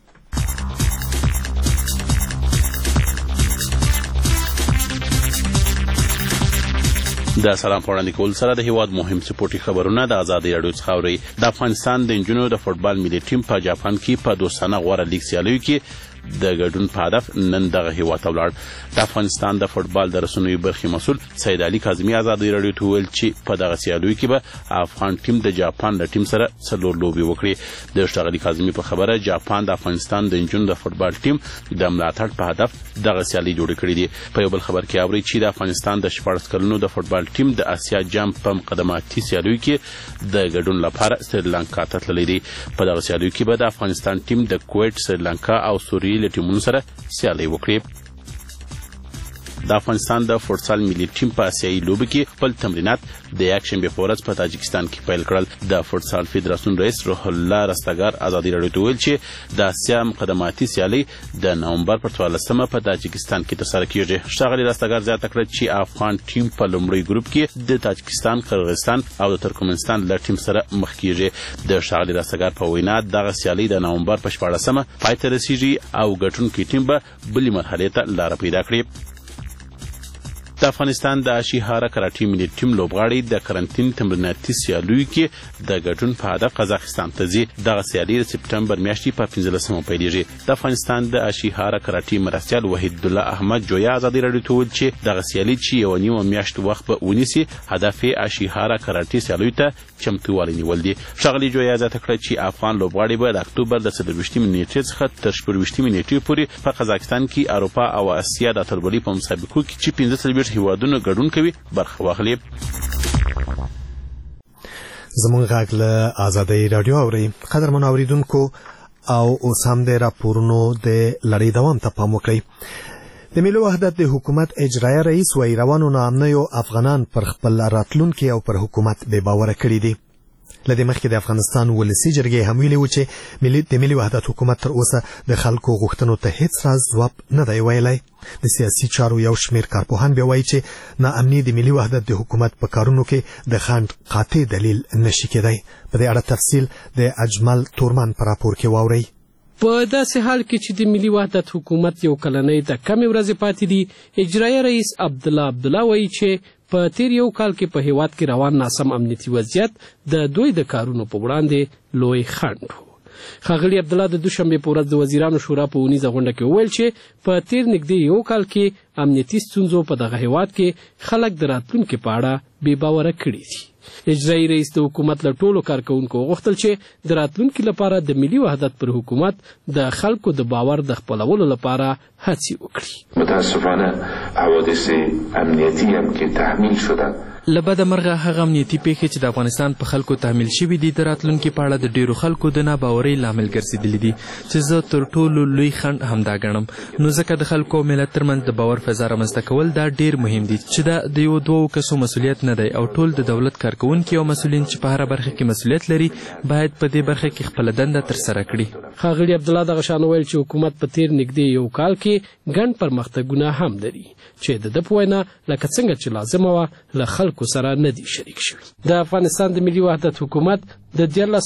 د سلام وړاندې کول سره د هیواد مهم سپورتي خبرونه د آزادۍ راډیو څخه اورئ. د افغانستان د نجونو د فوټبال ملي ټیم په جاپان کې په دوستانه غوره لیګ سیالیو کې د ګډون په هدف نن دغه هیواد ته ولاړ. د افغانستان د فوټبال د رسنیو برخې مسؤل سید علي کاظمي آزادۍ راډیو ته وویل چې په دغه سیالیو کې به افغان ټیم د جاپان له ټیم سره 4 لوبې وکړي. د اشتغالي کاظمي په خبره جاپان د افغانستان د نجونو د فوټبال ټیم د ملاتړ په هدف دغه سیالي جوړه کړې دي. په یو بل خبر کې اوري چې د افغانستان د 14 کلونو د فوټبال ټیم د آسیا جام په مقدماتي سیالیو کې د ګډون لپاره سریلانکا ته تللی دی. په دغه سیالیو کې به د افغانستان ټیم د کویت، سریلانکا او سوریې له ټیمونو سره سیالي وکړي. د افغانستان د فوټسال ملي ټیم په آسیایي لوبو کې خپل تمرینات د یکشنبې په ورځ په تاجکستان کې پیل کړل. د فوټسال فدراسیون رئیس روح الله رستګار آزادۍ راډیو ته ویل چې د آسیا مقدماتي سیالي د نومبر پر 14مه په تاجکستان کې ترسره کیږي. ښاغلي رستګار زیاته کړه چې افغان ټیم په لومړي ګروپ کې د تاجکستان، قرغیزستان او د ترکمنستان له ټیم سره مخ کیږي. د ښاغلي رستګار په وینا دغه سیالي د نومبر په 14مه پای ته رسیږي او ګټونکي ټیم به بلې مرحلې ته لاره پیدا کړي. د افغانستان د اشیهاره کراټي ملي ټیم لوبغاړي د کرنټین تمریناتي سیالیو کې د ګډون په هدف قزاقستان ته ځي. دغه سیالي د سپټمبر میاشتې په 15مه پیلېږي. د افغانستان د اشیهاره کراټي مرستیال وحید الله احمد جویا آزادۍ راډیو ته وویل چې دغه سیالي چې یوه نیمه میاشت وخت به ونیسي هدف یې اشیهاره کراټي سیالیو ته چمتووالی نیول دي. ښاغلي جویا زیاته کړه چې افغان لوبغاړي به د اکتوبر د 24مې نیټې څخه تر 14مې نیټې پورې په قزاقستان کې اروپا او اسیا د اتلولۍ په مسابقو کې چې 15 هیوادونو ګډون کوي برخه واخلي. زموږ غږ له آزادۍ راډیو اورئ. قدرمنو اوریدونکو، او اوس هم د راپورونو د لړۍ دوام ته پام وکړئ. د ملي وحدت د حکومت اجرایه رئیس وایي روانو ناامنیو افغانان پر خپل راتلونکي او پر حکومت بې باوره کړي دي. لدې مخکې د افغانستان ولسی جرګې هم ویلي و چې د ملي وحدت حکومت تر اوسه د خلکو غوښتنو ته هیڅ راز ځواب نه دی ویلی. د سیاسي چارو یو شمېر کارپوهان بیا وایي چې ناامني د ملي وحدت د حکومت په کارونو کې د خنډ قاطع دلیل نشي کېدی. په دې اړه تفصیل د اجمل تورمان په راپور کې واورئ. په داسې حال کې چې د ملي وحدت حکومت یو کلنۍ د کمې ورځې پاتې دي، اجرایه رئیس عبدالله وایي چې په تیر یو کال کې په هیواد کې روان ناسم امنیتي وضعیت د دوی د کارونو په وړاندې لوی خنډ و. ښاغلي عبدالله د دوشنبې په ورځ د وزیرانو شورا په اونیزه غونډه کې وویل چې په تیر نږدې یو کال کې امنیتي ستونزو په دغه هیواد کې خلک د راتلونکي په اړه بې باوره کړي دي. اجرایي رئیس د حکومت له ټولو کارکوونکو غوښتل چې د راتلونکي لپاره د ملي وحدت پر حکومت د خلکو د باور د خپلولو لپاره هڅې وکړي. متاسفانه حوادث امنیتی هم که تحمیل شدن له بده مرغه هغه امنیتي پیښې چې د افغانستان په خلکو تحمیل شوي دي د راتلونکي په اړه د ډیرو خلکو د ناباورۍ لامل ګرځېدلي دي چې زه تر ټولو لوی خنډ همدا ګڼم. نو ځکه د خلکو او ملت ترمنځ د باور فضا رامنځته کول دا ډیر مهم دي چې دا د یو دوو کسو مسؤلیت نه دی او ټول د دولت کارکوونکي او مسؤلین چې په هره برخه کې مسؤلیت لري باید په دې برخه کې خپله دنده ترسره کړي. ښاغلي عبدالله دغه شان وویل چې حکومت په تیر نږدې یو کال کې ګڼ پرمختګونه هم لري چې د ده په وینا لکه څنګه چې لازمه وه له خلکو سره نه دي شریک شوي. د افغانستان د ملي وحدت حکومت د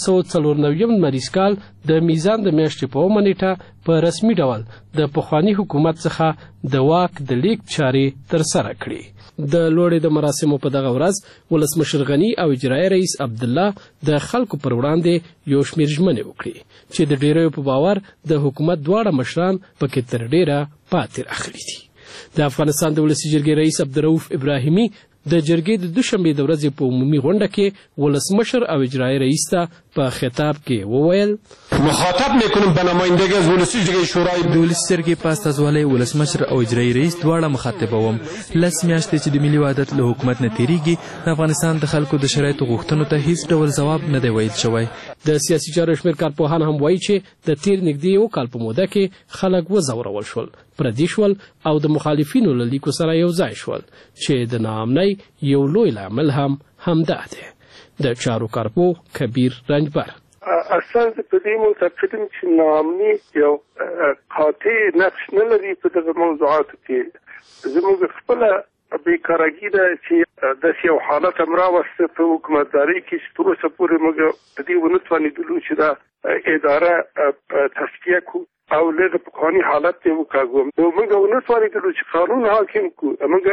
1994 لمریز کال د میزان د میاشتې په 9 نیټه په رسمي ډول د پخواني حکومت څخه د واک د لیږد چارې ترسره کړې. د لوړې د مراسمو په دغه ورځ ولسمشر غني او اجرایي رئیس عبدالله د خلکو پر وړاندې یو شمېر ژمنې وکړې چې د ډیریو په باور د حکومت دواړه مشران پکې تر ډیره پاتې راغلي دي. د افغانستان د ولسي جرګې رئیس عبدالرؤف ابراهیمي د جرګې د دوشنبې د ورځې په عمومي غونډه کې ولسمشر او اجرایي رئیس ته په خطاب کې وویل: مخاطب میکنم به نمایندگی از ولسی جرګې شورای د ولسي جرګې په استازولۍ ولسمشر او اجرایي رئیس دواړه مخاطبوم. لس میاشتې چې د ملي وحدت له حکومت نه تیریږي د افغانستان د خلکو د شرایطو غوښتنو ته هیڅ ډول ځواب نه دی ویل شوی. د سیاسي چارو شمېر کارپوهان هم وایي چې د تیر نږدې یو کال په موده کې خلک وځورول شول، پردي شول او د مخالفینو له لیکو سره یو ځای شول چې د ناامنۍ یو لوی لامل هم همدا دی. د چارو کارپوه کبیر رنجبر: اصلا په دې معتقدم چې ناامني یو قاطع نقش نه لري په دغه موضوعاتو کې. زموږ خپله بیکارګي ده چې داسې یو حالت هم راوسته په حکومتدارۍ کې چې تر اوسه پورې موږ په دې ونه توانېدلو چې دا اداره تصفیه کړو او لږ پخواني حالت ته وکاږو. نو موږ ونه توانېدلو چې قانون حاکم کړو. موږ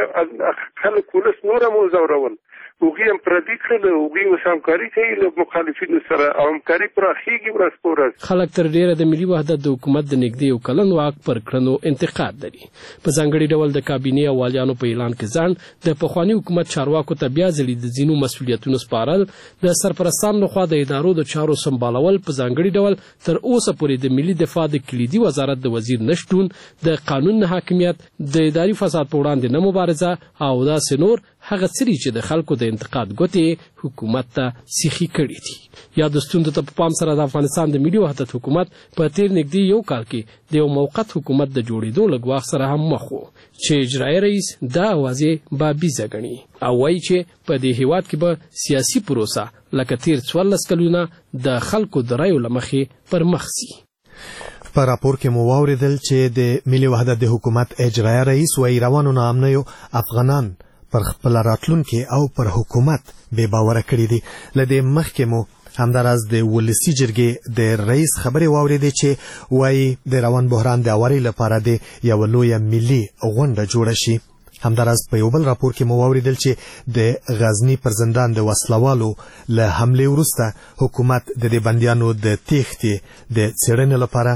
خلک ولس نور هم وځورول، هغوی هم پردي کړل، هغوی اوس همکاري کوي له مخالفینو سره او همکاري پراخېږي ورځ په ورځ. خلک تر ډیره د ملي وحدت د حکومت د نږدې یو کلن واک پر کړنو انتقاد لري. په ځانګړي ډول د کابینې او والیانو په اعلان کې ځان د پخواني حکومت چارواکو ته بیا ځلې د ځینو مسؤلیتونو سپارل، د سرپرستانو لخوا د ادارو د چارو سمبالول، په ځانګړي ډول تر اوسه پورې د ملي دفاع د کلیدي وزارت د وزیر نشتون، د قانون نه حاکمیت، د اداري فساد په وړاندې نه مبارزه او داسې نور هغه څه چې د خلکو د انتقاد ګوتې حکومت ته سیخي کړي دي. یا د ستونزو ته په پام سره د افغانستان د ملي وحدت حکومت په تیر نږدې یو کال کې د یو موقت حکومت د جوړېدو له ګواښ سره هم مخ و چې اجرایي رئیس دا اوازې بابیزه ګڼي او وایي چې په دې هیواد کې به سیاسي پروسه لکه تیر 14 کلونه د خلکو د رایو له مخې پر مخ ځي. په راپور کې مو واورېدل چې د ملي وحدت د حکومت اجرایي رئیس وایي روانو ناامنیو افغانان پر خپل راتلونکي او پر حکومت بې باوره کړي دي. له دې مخکې مو همداراز د ولسي جرګې د رئیس خبرې واورېدې چې وایي د روان بحران د هواري لپاره د یوه لویه ملي غونډه جوړه شي. همداراز په یو بل راپور کې مو واورېدل چې د غزني پر زندان د وسلوالو له حملې وروسته حکومت د دې بندیانو د تېښتې د څېړنې لپاره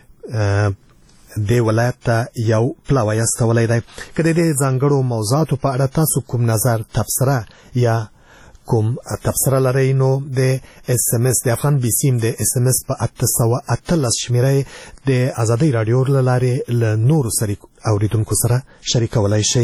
د ولایت ته یو پلاوی استولی دی. که د دې ځانګړو موضوعاتو په اړه تاسو کوم نظر، تبصره یا کوم تبصره لرئ نو د اس ام اس د افغان بي سیم د اس ام اس په 818 شمیره د ازادۍ رادیو له لارې له نورو اوریدونکو سره شریکولی شئ.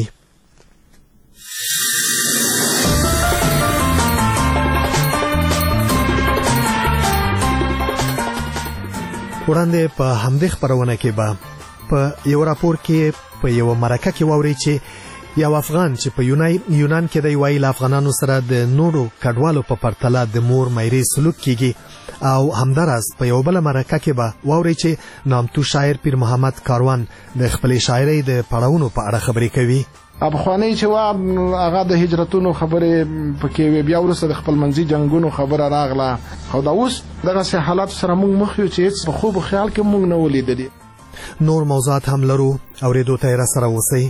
وړاندې په همدې خپرونه کې به په یو راپور کې په یو مرکه کې واورئ چې یو افغان چې په یونان کې دی وایي له افغانانو سره د نورو کډوالو په پرتله د مور میرې سلوک کیږي او همداراز په یو بل مرکه کې به واوري چې نامتو شاعر پیر محمد کاروان د خپل شاعرۍ د پړاوونو په اړه خبرې کوي. افغاني چې هغه د هجرتونو خبره پکې بیا ورسره د خپل منځي جنگونو خبره راغله او دا اوس دغه سه حالات سره موږ مخ یو چې هیڅ خوب خیال کې موږ نه ولیدل. نور موضوعات هم لرو اوریدو ته را سره اوسئ.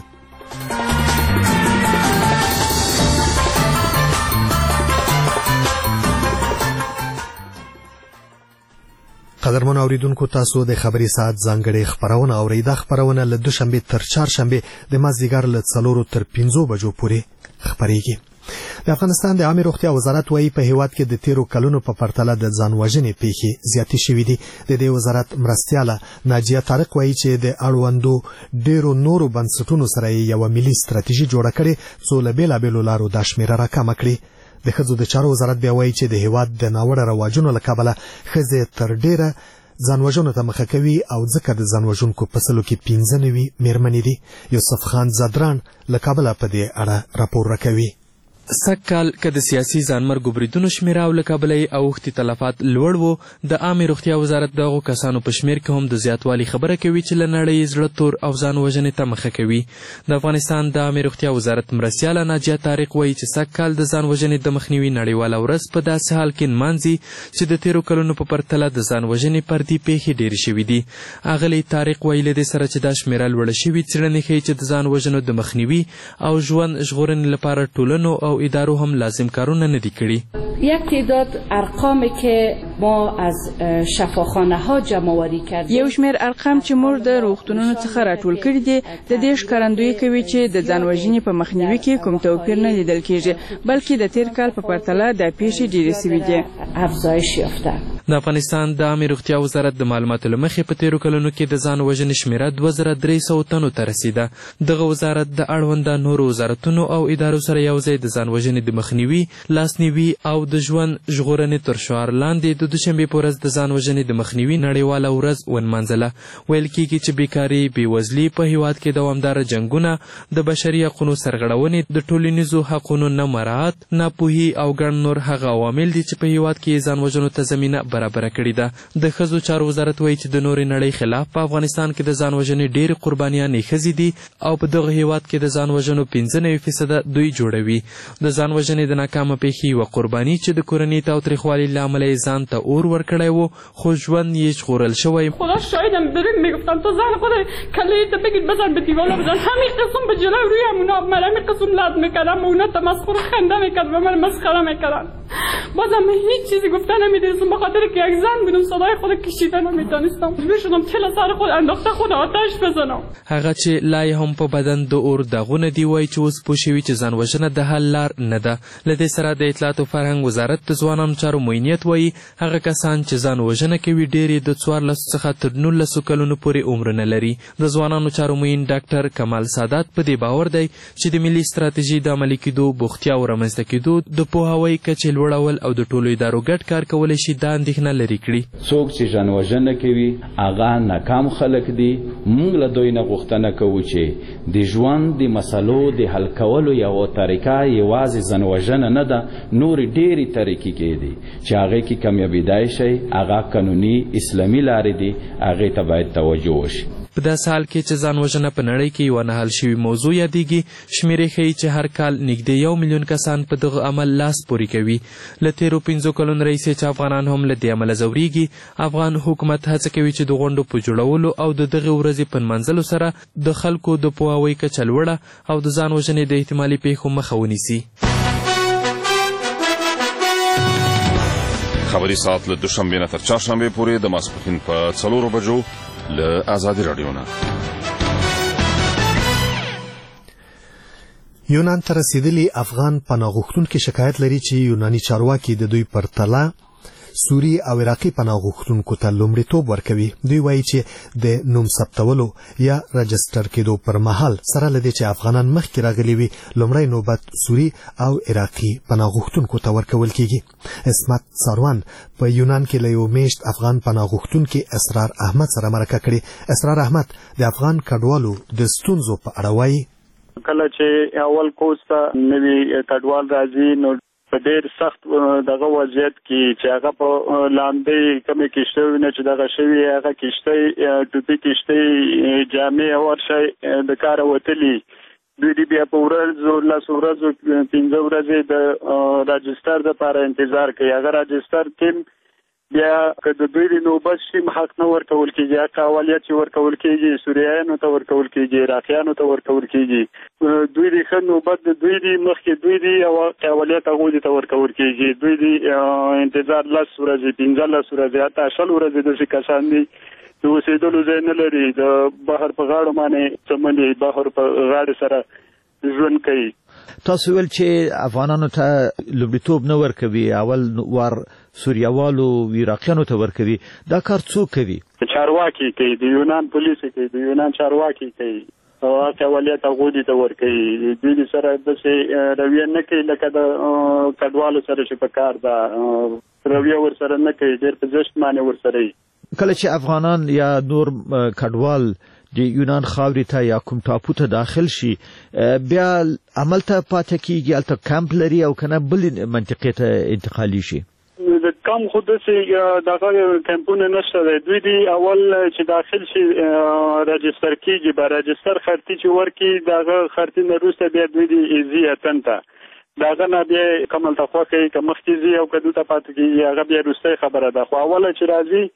قدرمن اوریدونکو تاسو د خبري ساعت ځانګړي خبرونه اوریده خبرونه له دوشنبه تر چهارشنبه د مازدیګر له 4 تر 5 بجو پورې خبريږي. د افغانستان د عامه روغتیا وزارت وايي په هیواد کې د 13 کلونو په پرتله د ځانوژنې پیښې زیاتې شوې دي. د دې وزارت مرستياله ناجیه طارق وايي چې د اړوندو ډیرو نورو بنسټونو سره یو ملي ستراتیژي جوړه کړې څو له بیلابېلو لارو د شمیره راکمه کړي. د ښځو د چارو وزارت بیا وایي چې د هیواد د ناوړه رواجونو له کبله ښځې تر ډیره ځانوژنو ته مخه کوي او ځکه د ځانوژونکو په سلو کې 15 میرمنې دي. یوسف خان زدران له کابله په دې اړه راپور راکوي. سږکال که د سیاسي ځانمرګو بریدونو شمیره او له کبله یې اوښتي تلفات لوړ وو، د عامې روغتیا وزارت دغو کسانو په شمیر کې هم د زیاتوالي خبره کوي چې له نړۍ زړه تور او ځان وژنې ته مخه کوي. د افغانستان د عامې روغتیا وزارت مرستیاله ناجیه طارق وایي چې سږکال د ځان وژنې د مخنیوي نړیواله ورځ په داسې حال کې نمانځي چې د 13 کلونو په پرتله د ځان وژنې پردي پیښې ډېرې شوي دي. اغلې طارق وایي له دې سره چې دا شمیره لوړه شوې څېړنې ښیي چې د ځان وژنو د مخنیوي او ژوند ژغورنې لپاره ټولنو او ادارو هم لازم کارونه نه دي کړي. یک تعداد ارقامی که ما از شفاخانه ها جمع آوری کردیم، یو شمیر ارقام چې موږ د روغتونونو څخه راټول کړي دي د دې ښکارندویي کوي چې د ځانوژنې په مخنیوي کې کوم توپیر نه لیدل کېږي، بلکې د تیر کال په پرتله د پیښې ډېرې سوي دي. افزایش یافته. د افغانستان د عامې روغتیا وزارت د معلوماتو له مخې په 13 کلونو کې د ځان وژنې شمیره 2300 تنو ته رسیده. دغه وزارت د اړونده نورو وزارتونو او ادارو سره یوځای د ځان وژنې د مخنیوي، لاسنیوي او د ژوند ژغورنې تر شعار لاندې د دوشنبې په ورځ د ځان وژنې د مخنیوي نړیواله ورځ ونمانځله. ویل کېږي چې بیکاري، بېوزلي، په هیواد کې دوامداره جنګونه، د بشري حقونو سرغړونې، د ټولنیزو حقونو نه مراعات، ناپوهي او ګڼ نور هغه عوامل دي چې په هیواد کې ځان وژنو ته زمینه برابره کړې ده. د ښځو چارو وزارت وایي چې د نورې نړۍ خلاف په افغانستان کې د ځان وژنې ډېرې قربانیانې ښځې دي او په دغه هیواد کې د ځان وژنو 95% دوی جوړوي. د ځان وژنې د ناکامه پیښې یوه قرباني چې د کورنۍ تاوتریخوالي له امله یې ځان ته اور ورکړی و خو ژوند یې ژغورل شوی. خدا شاهدم ببین میگفتم تو زن خود کله تو بگید بزن به دیوالا بزن، همین قسم به جلو روی همونا من همین قسم لد میکردم و اونا تمسخر خنده میکرد و من مسخره میکردن. بازم هیچ چیزی گفتن نمیدونستم به خاطر که یک زن بودم صدای خود کشیدن نمیتونستم. مجبور شدم تل سر خود انداخته خود آتش بزنم. هغه چې لا یې هم په بدن د اور داغونه دی وایي چې اوس پوه شوي چې ځان وژنه د حل لار نه ده. له دې سره د اطلاعات او فرهنګ وزارت د ځوانانو چارو معینیت وایي هغه کسان چې ځان وژنه کوي ډېر د 14 څخه تر 19 کلونو پورې عمر نه لري. د ځوانانو چارو معین ډاکټر کمال سادات په دې باور دی چې د ملي ستراتیژي د عملي کېدو، بوختیاو رامنځته کېدو، د پوهاوي کچې لوړول او د ټولو ادارو ګډ کار کولی شي دا اندېښنه لرې کړي. څوک چې ځان وژنه کوي هغه ناکام خلک دي. موږ له دوی نه غوښتنه کوو چې د ژوند د مسلو د حل کولو یوه طریقه یوازې ځان وژنه نه ده، نورې ډېرې طریقې دي چې هغې کې کامیابېدای شي. هغه قانوني اسلامي لارې دي، هغې ته باید توجه وشي. په داسې حال کې چې ځان وژنه په نړۍ کې یوه نه حل شوې موضوع یادېږي، شمېرې ښیي چې هر کال نږدې 1 میلیون کسان په دغه عمل لاس پورې کوي. له تېرو 5 کلونو راهیسې چې افغانان هم له دې عمله ځورېږي، افغان حکومت هڅه کوي چې د غونډو په جوړولو او د دغې ورځې په نمانځلو سره د خلکو د پوهاوي کچه لوړه او د ځان وژنې د احتمالي پیښو مخه ونیسي. خبري ساعت له دوشنبې نه تر چهارشنبې پورې د ماسپښین په 4 بجو له آزادي رادیو نه. یونان ته رسیدلی افغان پناه غوښتونکي شکایت لري چې یوناني چارواکي د دوی پرتله سوری او عراقي پناه غوښتونکو ته لومړیتوب ورکوي. دوی وایي چې د نوم ثبتولو یا رجستر کېدو پر مهال سره له دې چې افغانان مخکې راغلي وي، لومړی نوبت سوری او عراقي پناه غوښتونکو ته ورکول کېږي. اسمت ساروان په یونان کې له یو میشت افغان پناه غوښتونکي اسرار احمد سره مرکه کړې. اسرار احمد د افغان کډوالو د ستونزو په اړه وایي. کله چې اول کوز ته نوی کډوال راځي نو په ډېر سخت دغه وضعیت کې چې هغه په لاندې کومې کښتۍ نه چې دغه شوي هغه کښتۍ ټوپي کښتۍ جامې او هر شی د کاره وتلي دوی بیا په ورځو 10 ورځو 15 ورځې د راجستر لپاره انتظار کوي. هغه راجستر ټیم بیا که د دوی د نوبت شي حق نه ورکول کېږي، حق اولیت چې ورکول کېږي سوریایانو ته ورکول کېږي، عراقیانو ته ورکول کېږي. دوی د ښه نوبت د دوی د مخکې دوی د اولیت هغوی ته ورکول کېږي. دوی د انتظار 10 ورځې 15 ورځې حتی 20 ورځې داسې کسان دي د اوسېدلو ځای نه لري، د بحر په غاړو باندې څملي بحر په غاړې سره ژوند کوي. تاسو ویل چې افغانانو ته لومړیتوب نه ورکوي، اول وار سوریوالو عراقیانو ته ورکوي. دا کار څوک کوي؟ چارواکي کوي، د یونان پولیس کوي، د یونان چارواکي کوي او هغه اولیت هغوی ته ورکوي. دوی سره داسې رویه نه کوي لکه د کډوالو سره چې په کار ده، رویه ورسره نه کوي، ډېر په زشت باندې ورسره وي. کله چې افغانان یا نور کډوال د یونان خاورې ته یا کوم ټاپو ته داخل شي بیا عمل ته پاتې کېږي، هلته کمپ لري او که نه بلې منطقې ته انتقالي شي؟ د کم خو داسې دغه کمپونه نشته دی. دوی دی اول چې داخل شي راجستر کېږي، به راجستر خرطي چې ورکړي دغه خرطي نه وروسته بیا دوی دی ایزي اتن ته دغه نه بیا کوم هلته خوښوي که مخکې ځي او که دلته پاتې کېږي هغه بیا وروستۍ خبره ده. خو اوله چې راځي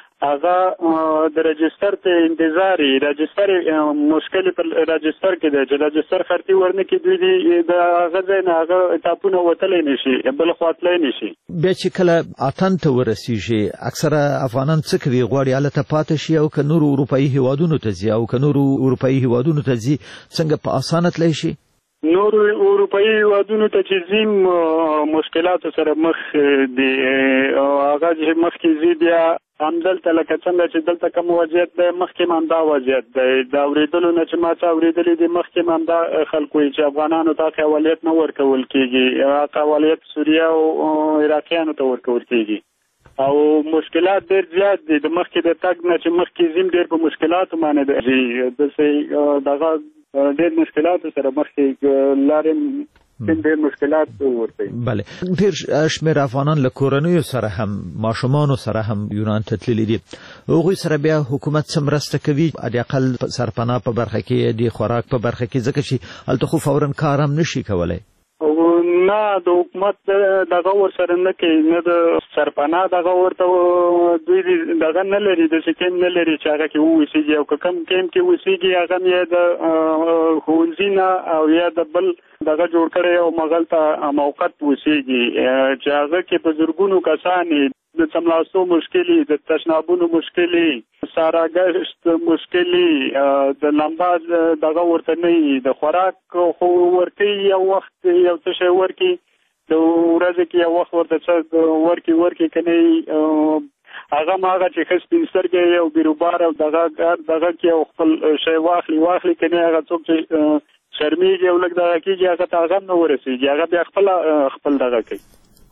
هغه د رجستر ته انتظار یې، رجستر مشکل په رجستر کې دی چې رجستر خرطي ورنه کې دوی دی د هغه ځای نه هغه ټاپونه وتلی نه شي، بل خوا تلی نه شي. بیا چې کله اتن ته ورسیږي اکثره افغانان څه کوي؟ غواړي هلته پاتې شي او که نورو اروپایي هیوادونو ته ځي، او که نورو اروپایي هیوادونو ته ځي څنګه په اسانه تلی شي؟ نور اروپایي هیوادونو ته چې ځي مشکلاتو سره مخ دي، هغه چې مخکې ځي بیا همدلته لکه څنګه چې دلته کوم وضعیت دی مخکې همدا وضعیت دی. د اورېدلو نه چې ما څه اورېدلي دي مخکې همدا خلک وایي چې افغانانو ته هغه اولیت نه ورکول کېږي، هغه اولیت سوریه او عراقیانو ته ورکول کېږي او مشکلات ډېر زیات دي. د مخکې د تګ نه چې مخکې ځیم ډېر په مشکلاتو باندې دی، داسې دغه ډېر مشکلاتو سره مخکې لارې ډېر مشکلات ورته. بله، ډېر شمېر افغانان له کورنیو سره هم ماشومانو سره هم یونان ته تللي دي. هغوی سره بیا حکومت څه مرسته کوي؟ حداقل سرپناه په برخه کې، د خوراک په برخه کې، ځکه چې هلته خو فورا کار هم نشي کولی. نه د حکومت دغه ورسره نه کوي، نه د سرپناه دغه ورته دوی دغه نه لري، داسې کیم نه لري چې هغه کې واوسېږي او که کوم کیم کې اوسېږي هغه هم یا د ښوونځي نه او یا د بل دغه جوړ کړی او هغلته موقت اوسېږي چې هغه کې په زرګونو کسان د څملاستو مشکلي، د تشنابونو مشکلي، ساراګشت مشکلي، د لمبا دغه ورته نه وي، د خوراک خو ورکوي یو وخت یو څه شی ورکوي، د ورځې کې یو وخت ورته څه ورکوي که نه وي هغه هم هغه چې ښه سپین سترګی او بیروبار او دغه کې یو خپل شی واخلي که نه هغه څوک چې شرمېږي او لږ دغه کېږي هغه ته هغه هم نه ورسېږي، هغه بیا خپل دغه کوي.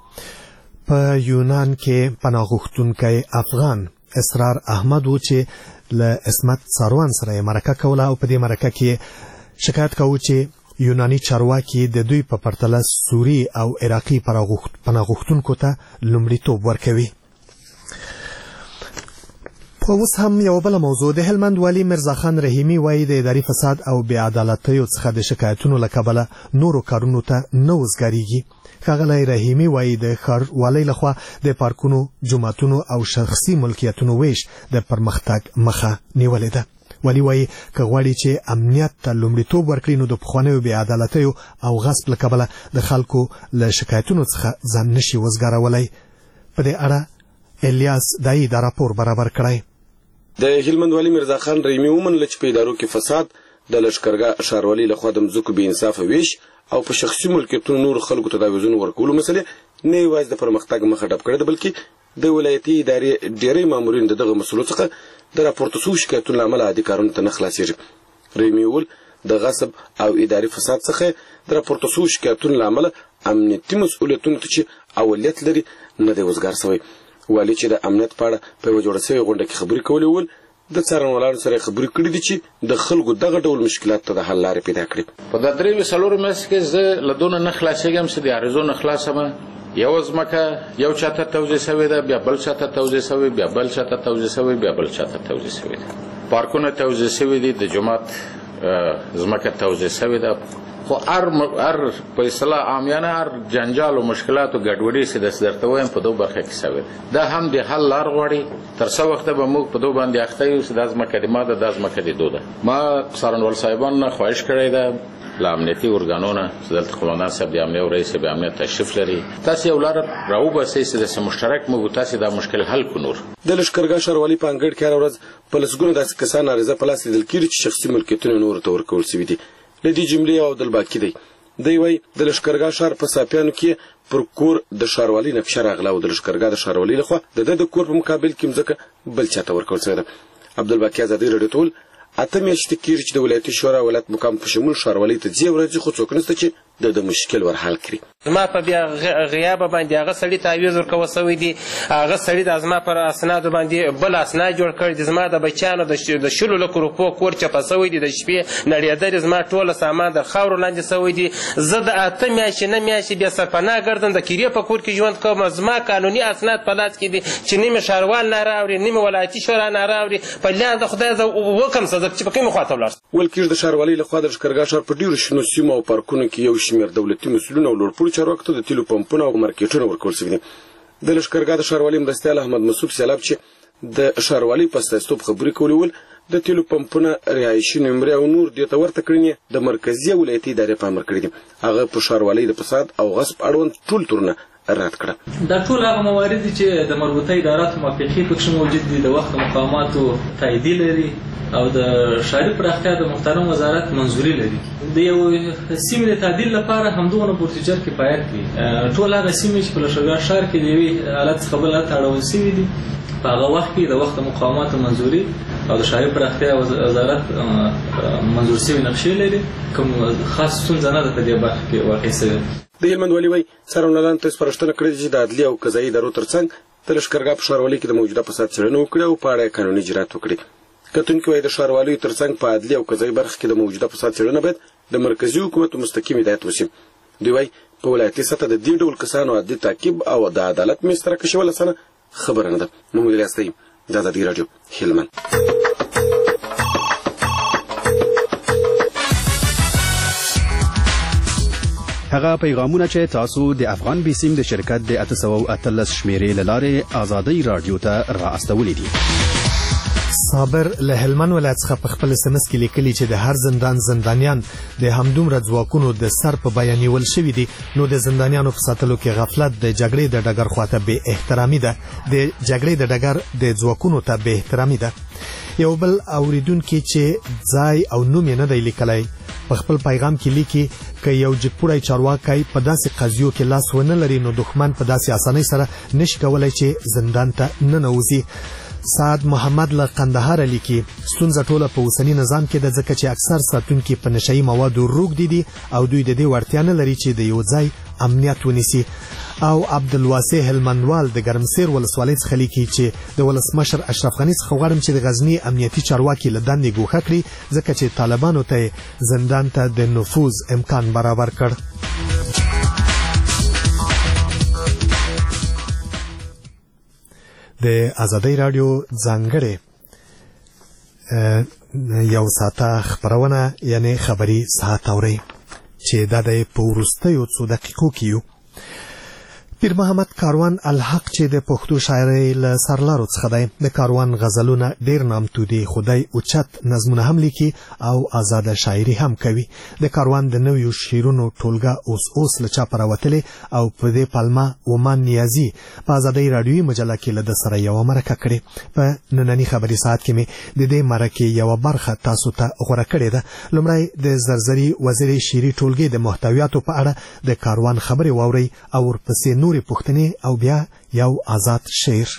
په یونان کې پناه غوښتونکی افغان اسرار احمد و چې له عصمت څاروان سره مرکه کوله او په دې مرکه کې شکایت کوي چې یوناني چارواکي د دوی په پرتله سوری او عراقي پناه غوښتونکو ته لومړیتوب ورکوي. خو اوس هم یو بل موضوع د هلمند والي مرزا خان رحیمي وایي د اداري فساد او بې عدالتیو څخه د شکایتونو له کبله نورو کارونو ته نه وزګارېږي. ښاغلی رحیمي وایي د ښاروالۍ لخوا د پارکونو، جوماتونو او شخصي ملکیتونو ویش د پرمختګ مخه نیولې ده. والي وایي که غواړي چې امنیت ته لومړیتوب ورکړي نو د پخوانیو بې عدالتیو او غصب له کبله د خلکو له شکایتونو څخه ځان نشي وزګارولی. په دې اړه الیاس دایي دا راپور برابر کړی. د هلمند والي مرزا خان رحیمي ومنله چې په ادارو کې فساد، د لښکرګاه ښاروالۍ لخوا د مځکو بې انصافه ویش او په شخصي ملکیتونو نور خلکو ته د تعویضونو ورکولو مسلې نه یوازې د پرمختګ مخه ډپ کړې ده، بلکې د ولایتي ادارې ډېری مامورین د دغه مسلو څخه د راپورته شوو شکایتونو له امله عادي کارونو ته نه خلاصېږي. رحیمي وویل د غصب او اداري فساد څخه د راپورته شوو شکایتونو له امله امنیتي مسؤلیتونو ته چې اولیت لري نه دی وزګار شوی. والي چې د امنیت په اړه په یوه جوړه شوې غونډه کې خبرې کولې وویل د څارنوالانو سره خبرې کړې دي چې د خلکو دغه ډول مشکلات ته د حل لارې پیدا کړي. په د 3-4 میاشتو کې زه له دونه نه خلاصېږم چې د عریضو نه خلاصم. یو ځمکه یو چاته توزیع شوې ده، بیا بل چاته توزیع شوې، بیا بل چاته توزیع شوې، بیا بل چاته توزیع شوې ده. پارکونه توزیع شوې دي، د جماعت ځمکه توزیع شوې ده. خو هر په اصطلاح عامیانه هر جنجال او مشکلات او ګډوډي چې درته وایم په دوه برخه کې شوې ده. دا هم د حل لار غواړي. تر څو وخته به موږ په دوه باندې اخته یو چې دا ځمکه د ما ده، دا ځمکه د دوی ده. ما څارنوال صاحبانو نه خواهش کړی ده له امنیتي ارګانونو چې دلته قومندان صاحب د امنیه او رئیس د امنیت تشریف لري، تاسو یو لار راوباسئ چې د مشترک موږ تاسو دا مشکل حل کړو. نور د لښکرګاه ښاروالي په انګړ کې هره ورځ په لسګونو داسې کسان عریضه په لاس لیدل کېږي چې شخصي ملکیتونه نورو ته ورکول شوي دي. له دې جملې یو عبدالباقي دی. دی وایي د لښکرګاه ښار په صافیانو کې پر کور د ښاروالۍ نقشه راغله او د لښکرګاه د ښاروالۍ لخوا د ده د کور په مقابل کې مځکه بل چاته ورکول شوې ده. عبدالباقي ازادي راډیو ته وویل 8 میاشتې کېږي چې د ولایتي شورا ولایت مقام په شمول ښاروالۍ ته ځي او راځي، خو څوک نشته چې د مشکل ورحل کړي. زما په بیا غیابه باندې هغه سړي تعویض ورکول شوی دی. هغه سړي د زما پر اسنادو باندې بل اسناد جوړ کړي دي. زما د بچیانو د 10 لکو روپو کور چپه شوی دی. د شپې نړېدلې زما ټوله سامان د خاورو لاندې شوی دی. زه د 8 میاشتې 9 میاشتې بیا سرپناه ګرځم، د کیرې په کور کې ژوند کوم. زما قانوني اسناد په لاس کې دي چې نیمه ښاروال نه راوړي، نیمه ولایتي شورا نه راوړي. په لاس د خدای زه وکم څه چې په کومه خواته ولاړ شم. ویل کېږي د ښاروالۍ لخوا د لښکرګاه ښار په ډېرو شنو سیمو او پارکونو کې یو شمېر دولتي مسؤلین او لوړپوړي چارواکو ته د تیلو پمپونه او مارکیټونه ورکول شوي دي. د لښکرګاه د ښاروالۍ مرستیال احمد مسعود سیلاب چې د ښاروالۍ په استازیتوب خبرې کولې ویل د تیلو پمپونه رهایشي نمرې او نور دې ته ورته کړنې د مرکزي ولایتي ادارې په امر کړي دي. هغه په ښاروالۍ د فساد او غصب اړوند ټول تورونه رد کړه. دا ټول هغه موارد دي چې د مربوطه اداراتو موافقې پکښې موجود دي، د وخت مقاماتو تاییدي لري او د ښاري پراختیا د محترم وزارت منظوري لري. د یو سیمې د تعدیل لپاره همدغه پروسیجر کفایت کوي. ټول هغه سیمې چې په لښکرګاه ښار کې د یوې حالت څخه بل حالت اړول شوي دي په هغه وخت کې د وخت مقاماتو منظوري او د ښاري پراختیا وزارت منظور شوي نقشې لري. کوم خاص ستونزه نه ده په دې برخه کې واقع شوې. د هلمند والي وایي څارنوالانو ته سپارښتنه کړې ده چې د عدلي او قضایي ادارو ترڅنګ د لښکرګاه په ښاروالۍ کې د موجوده فساد څېړنه وکړي او په اړه یې قانوني اجرات وکړي. کتونکي وایي د ښاروالیو ترڅنګ په عدلي او قضایي برخه کې د موجوده فساد څېړنه باید د مرکزي حکومت مستقیم هدایت وشي. دوی وایي په ولایتي سطحه د دې ډول کسانو عدلي تعقیب او د عدالت منځته راکشول اسانه خبره نه ده. محمود الیاس دی، د ازادي راډیو، هلمند. هغه پیغامونه چې تاسو د افغان بیسیم د شرکت د 818 شمیرې له لارې ازادي رادیو ته را استولې دي. صابر له هلمند ولایت څخه په خپل SMS کې لیکلي چې د هر زندان زندانیان د همدومره ځواکونو د سر په بیان نیول شوي دي، نو د زندانیانو په ساتلو کې غفلت د جګړې د ډګر خواته بې احترامي ده. د جګړې د ډګر د ځواکونو ته بې احترامي ده. یو بل اوریدونکي چې ځای او نوم یې نه دی لیکلی په خپل پیغام کې لیکي که یو جګپوړی چارواکی په داسې قضیو کې لاس ونه لري نو دښمن په داسې اسانۍ سره نشي کولی چې زندان ته ننوځي. سعد محمد له قندهار لیکي ستونزه ټوله په اوسني نظام کې ده، ځکه چې اکثر ساتونکي په نشهیي موادو روږدي دي او دوی د دې وړتیا نه لري چې د یو ځای امنیت ونیسي. او عبدالواسع هلمندوال د ګرمسیر ولسوالۍ څخه لیکي چې د ولسمشر اشرف غني څخه غواړم چې د غزني امنیتي چارواکي له دندې ګوښه کړي، ځکه چې طالبانو ته زندان ته د نفوذ امکان برابر کړ. د ازادۍ راډیو ځانګړې یو ساعته خبرونه یعنی خبري ساعت اوري چې دا د په وروستیو څو دقیقو کې یو. پیر محمد کاروان الحق چې د پښتو شاعرۍ له سرلارو څخه دی. د کاروان غزلونه ډیر نامتو دي، خدای اوچت نظمونه هم لیکي او آزاده شاعري هم کوي. د کاروان د نویو شعرونو ټولګه اوس له چاپه راوتلې او په دې پلمه ومان نیازي په ازادۍ راډیوي مجله کې له ده سره یوه مرکه کړې. په ننني خبري ساعت کې مې د دې مرکې یوه برخه تاسو ته غوره کړې ده. لومړی د زرزري وزیري شعري ټولګې د محتویاتو په اړه د کاروان خبرې واورئ او ورپسې نورې پوښتنې او بیا یو آزاد شعر.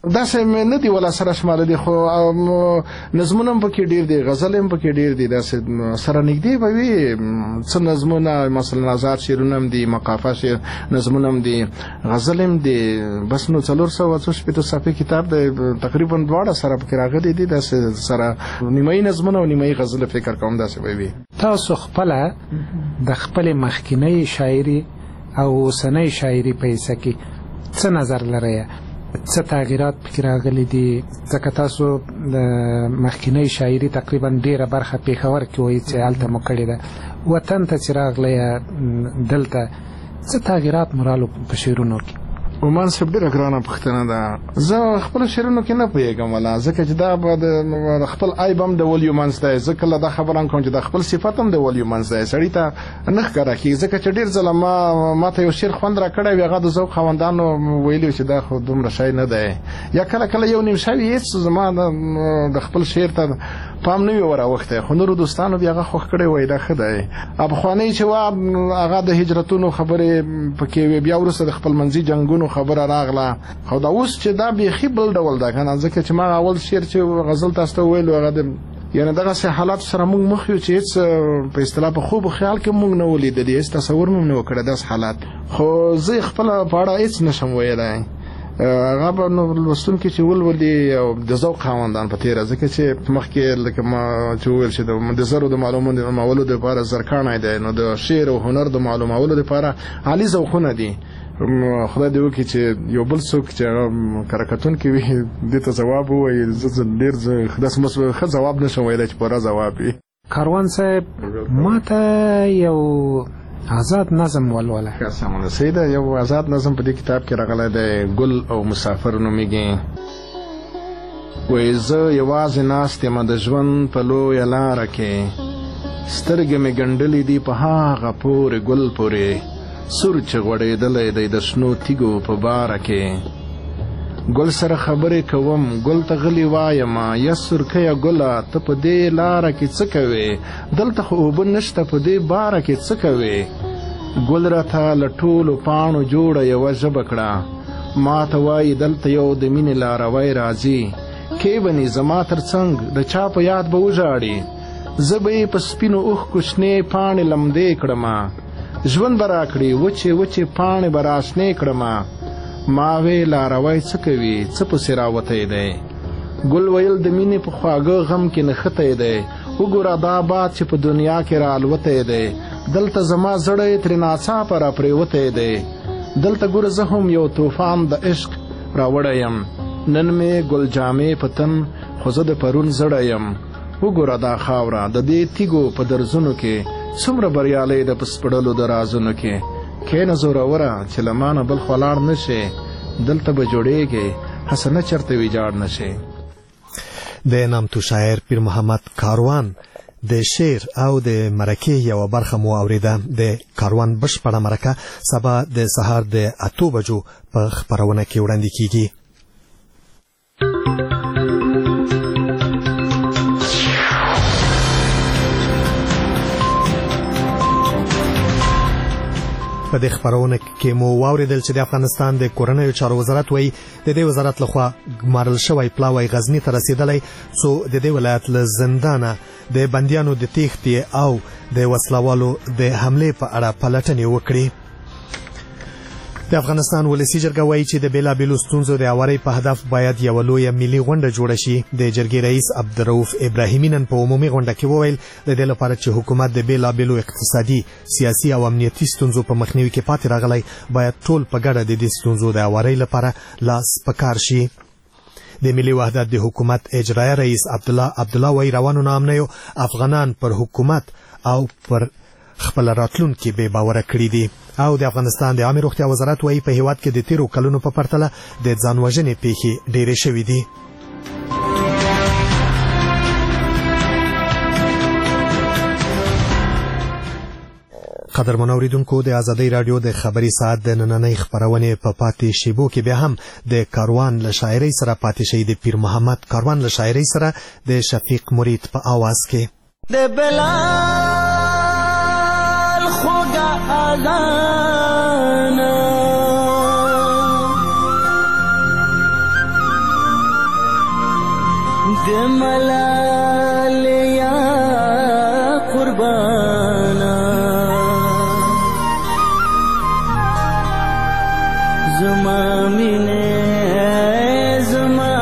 داسې نه دی ولا سره شمال دي خو نظمونه هم پکې ډیر دي غزل هم پکې ډیر دي داسې سره نږدې به وي څه نظمونه مثلا آزاد شعرونه هم دي مقافه شعر نظمونه هم دي غزل هم دي بس نو 400 صفحې کتاب دی تقریبا دواړه سره پکې راغلي دي داسې سره نیمایي نظمونه او نیمایي غزل فکر کوم داسې به وي. تاسو خپله د خپلې مخکینۍ شاعري او اوسنۍ شاعري په حصه کې څه نظر لرئ؟ څه تغییرات پکې راغلي دي؟ ځکه تاسو د مخکینۍ شاعري تقریبا ډیره برخه پېښور کې وایي چې هلته مو کړې ده، وطن ته چې راغلی دلته څه تغییرات مو رالو په شعرونو کې؟ عمان صاحب ډېره ګرانه پوښتنه ده. زه خپلو شعرونو کې نه پوهېږم ولا ځکه چې دا به د خپل عیب هم د ولیو منځ دی. زه کله دا خبره هم کوم چې د خپل صفت هم د ولیو منځ دی سړي ته نه ښکاره کېږي ځکه چې ډېر ځله ما ته یو شعر خوند راکړی وي هغه د ذوق خاوندانو ویلي چې دا خو دومره شی نه دی یا کله کله یو نیم شی هېڅ زما د خپل شعر ته پام نه وي وراوښتی خو نورو دوستانو بیا هغه خوښ کړی وایي دا ښه دی. پخوانۍ چې وه هغه د هجرتونو خبرې پکې وې بیا وروسته د خپلمنځي جنګونو خبره راغله خو دا اوس چې دا بیخي بل ډول ده که نه ځکه چې ما اول شعر چې غزل تاسو ته وویلو هغه د یعنې دغسې حالاتو سره موږ مخ یو چې هېڅ په اصطلاح په خوب و خیال کې موږ نه ولیدلي هېڅ تصور مو نه و کړی داسې حالات خو زه خپله په اړه هېڅ نشم ویلی هغه به نو لوستونکي چې ولولي او د ذوق خاوندان په تېره ځکه چې مخکې لکه ما چې وویل چې د زرو د معلومولو دپاره زرکاڼی دی نو د شعر او هنر د معلومولو دپاره عالي ذوقونه دي. خدای دې وکړي چې یو بل څوک چې هغه کره کتونکی وي دې ته ځواب ووایي زه ډېر داسې ښه ځواب نشم ویلی چې پوره ځواب وي. کاروان صاحب ما ته یو آزاد نظم ولوله. سمونه صحیح ده. یو آزاد نظم په دې کتاب کې راغلی دی ګل او مسافر نومیږي. وایي زه یوازې ناست یم د ژوند په لویه لاره کې سترګې مې ګنډلې دي په هغه پورې ګل پورې سور چې غوړېدلی دی د شنو تیږو په باره کې ګل سره خبرې کوم ګل ته غلي وایم یا سرکیه ګله ته په دې لاره کې څه کوې دلته خو اوبه نشته په دې باره کې څه کوې ګل راته له ټولو پاڼو جوړه یوه ژبه کړه ما ته وایي دلته یو د مینې لاروی راځي کیبني زما تر څنګ د چا په یاد به وژاړي زه به یې په سپینو اوښکو شنې پاڼې لمدې کړمه ژوند به راکړي وچې وچې پاڼې به راشنې کړمه ما وې لاروی څه کوي څه پسې راوتی دی ګل ویل د مینې په خواږه غم کې نښتی دی وګوره دا باد چې په دنیا کې را الوتی دی دلته زما زړی ترې ناڅاپه را پرېوتی دی دلته ګوره زه هم یو طوفان د عشق راوړی یم نن مې ګل جامې په تن خو زه د پرون زړی یم وګوره دا خاوره د دې تیږو په درزونو کې څومره بریالی ده په سپړلو د رازونو کې کښېنه زوروره چې له ما نه بل خوا لاړ نه شې دلته به جوړېږې هسه نه چېرته ویجاړ نه شې. د نامتو شاعر پیر محمد کاروان د شعر او د مرکې یوه برخه مو اورېده. د کاروان بشپړه مرکه سبا د سهار د 8 بجو په خپرونه کې وړاندې کیږي. په دې خبرونه کې مو واوریدل چې د افغانستان د کورنیو چارو وزارت وایي د دې وزارت لخوا ګمارل شوی پلاوی غزنی ته رسیدلی څو د دې ولایت له زندانه د بندیانو د تیښتې او د وسلوالو د حملې په اړه پلټنې وکړي. د افغانستان ولسي جرګه وایي چې د بیلابیلو ستونزو د هوارۍ په هدف باید یوه لویه ملي غونډه جوړه شي. د جرګې رئیس عبدالرؤف ابراهیمي نن په عمومي غونډه کې وویل د دې لپاره چې حکومت د بیلابیلو اقتصادي سیاسي او امنیتي ستونزو په مخنیوي کې پاتې راغلی باید ټول په ګډه د دې ستونزو د هوارۍ لپاره لاس په کار شي. د ملي وحدت د حکومت اجرایه رئیس عبدالله وایي روانو ناامنیو افغانان پر حکومت او پر خپل راتلونکي بې باوره کړي دي. او د افغانستان د عامه روغتیا وزارت وایي په هیواد کې د تیرو کلونو په پرتله د ځان وژنې پیښې ډېرې شوې دي. قدرمن اوریدونکو د ازادۍ راډیو د خبري ساعت د نننۍ خبرونې په پاتې شیبو کې بیا هم د کاروان له شاعرۍ سره پاتې شي. د پیر محمد کاروان له شاعرۍ سره د شفیق مرید په आवाज کې د بلال خوږه اذان د ملالیا قربانا زما مینه زما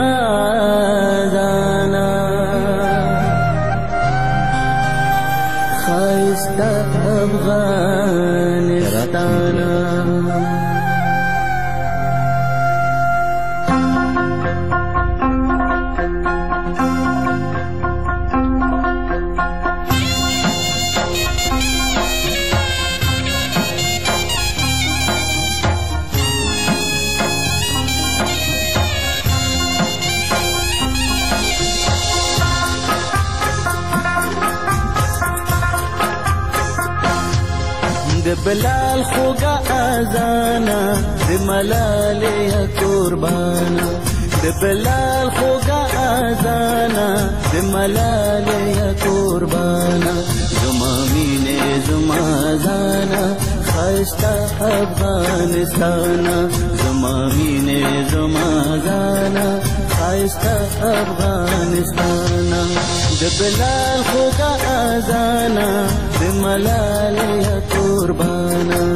زانا خایسته افغانستانا د بلال خوږه اذانا د ملالۍ قربانا د بلال خوږه اذانا د ملالۍ قربانا زما مینه زما زانا خایسته افغانستانا زما مینه زما زانا خایسته افغانستانا د بلال خوږه اذانا د ملالۍ قربانا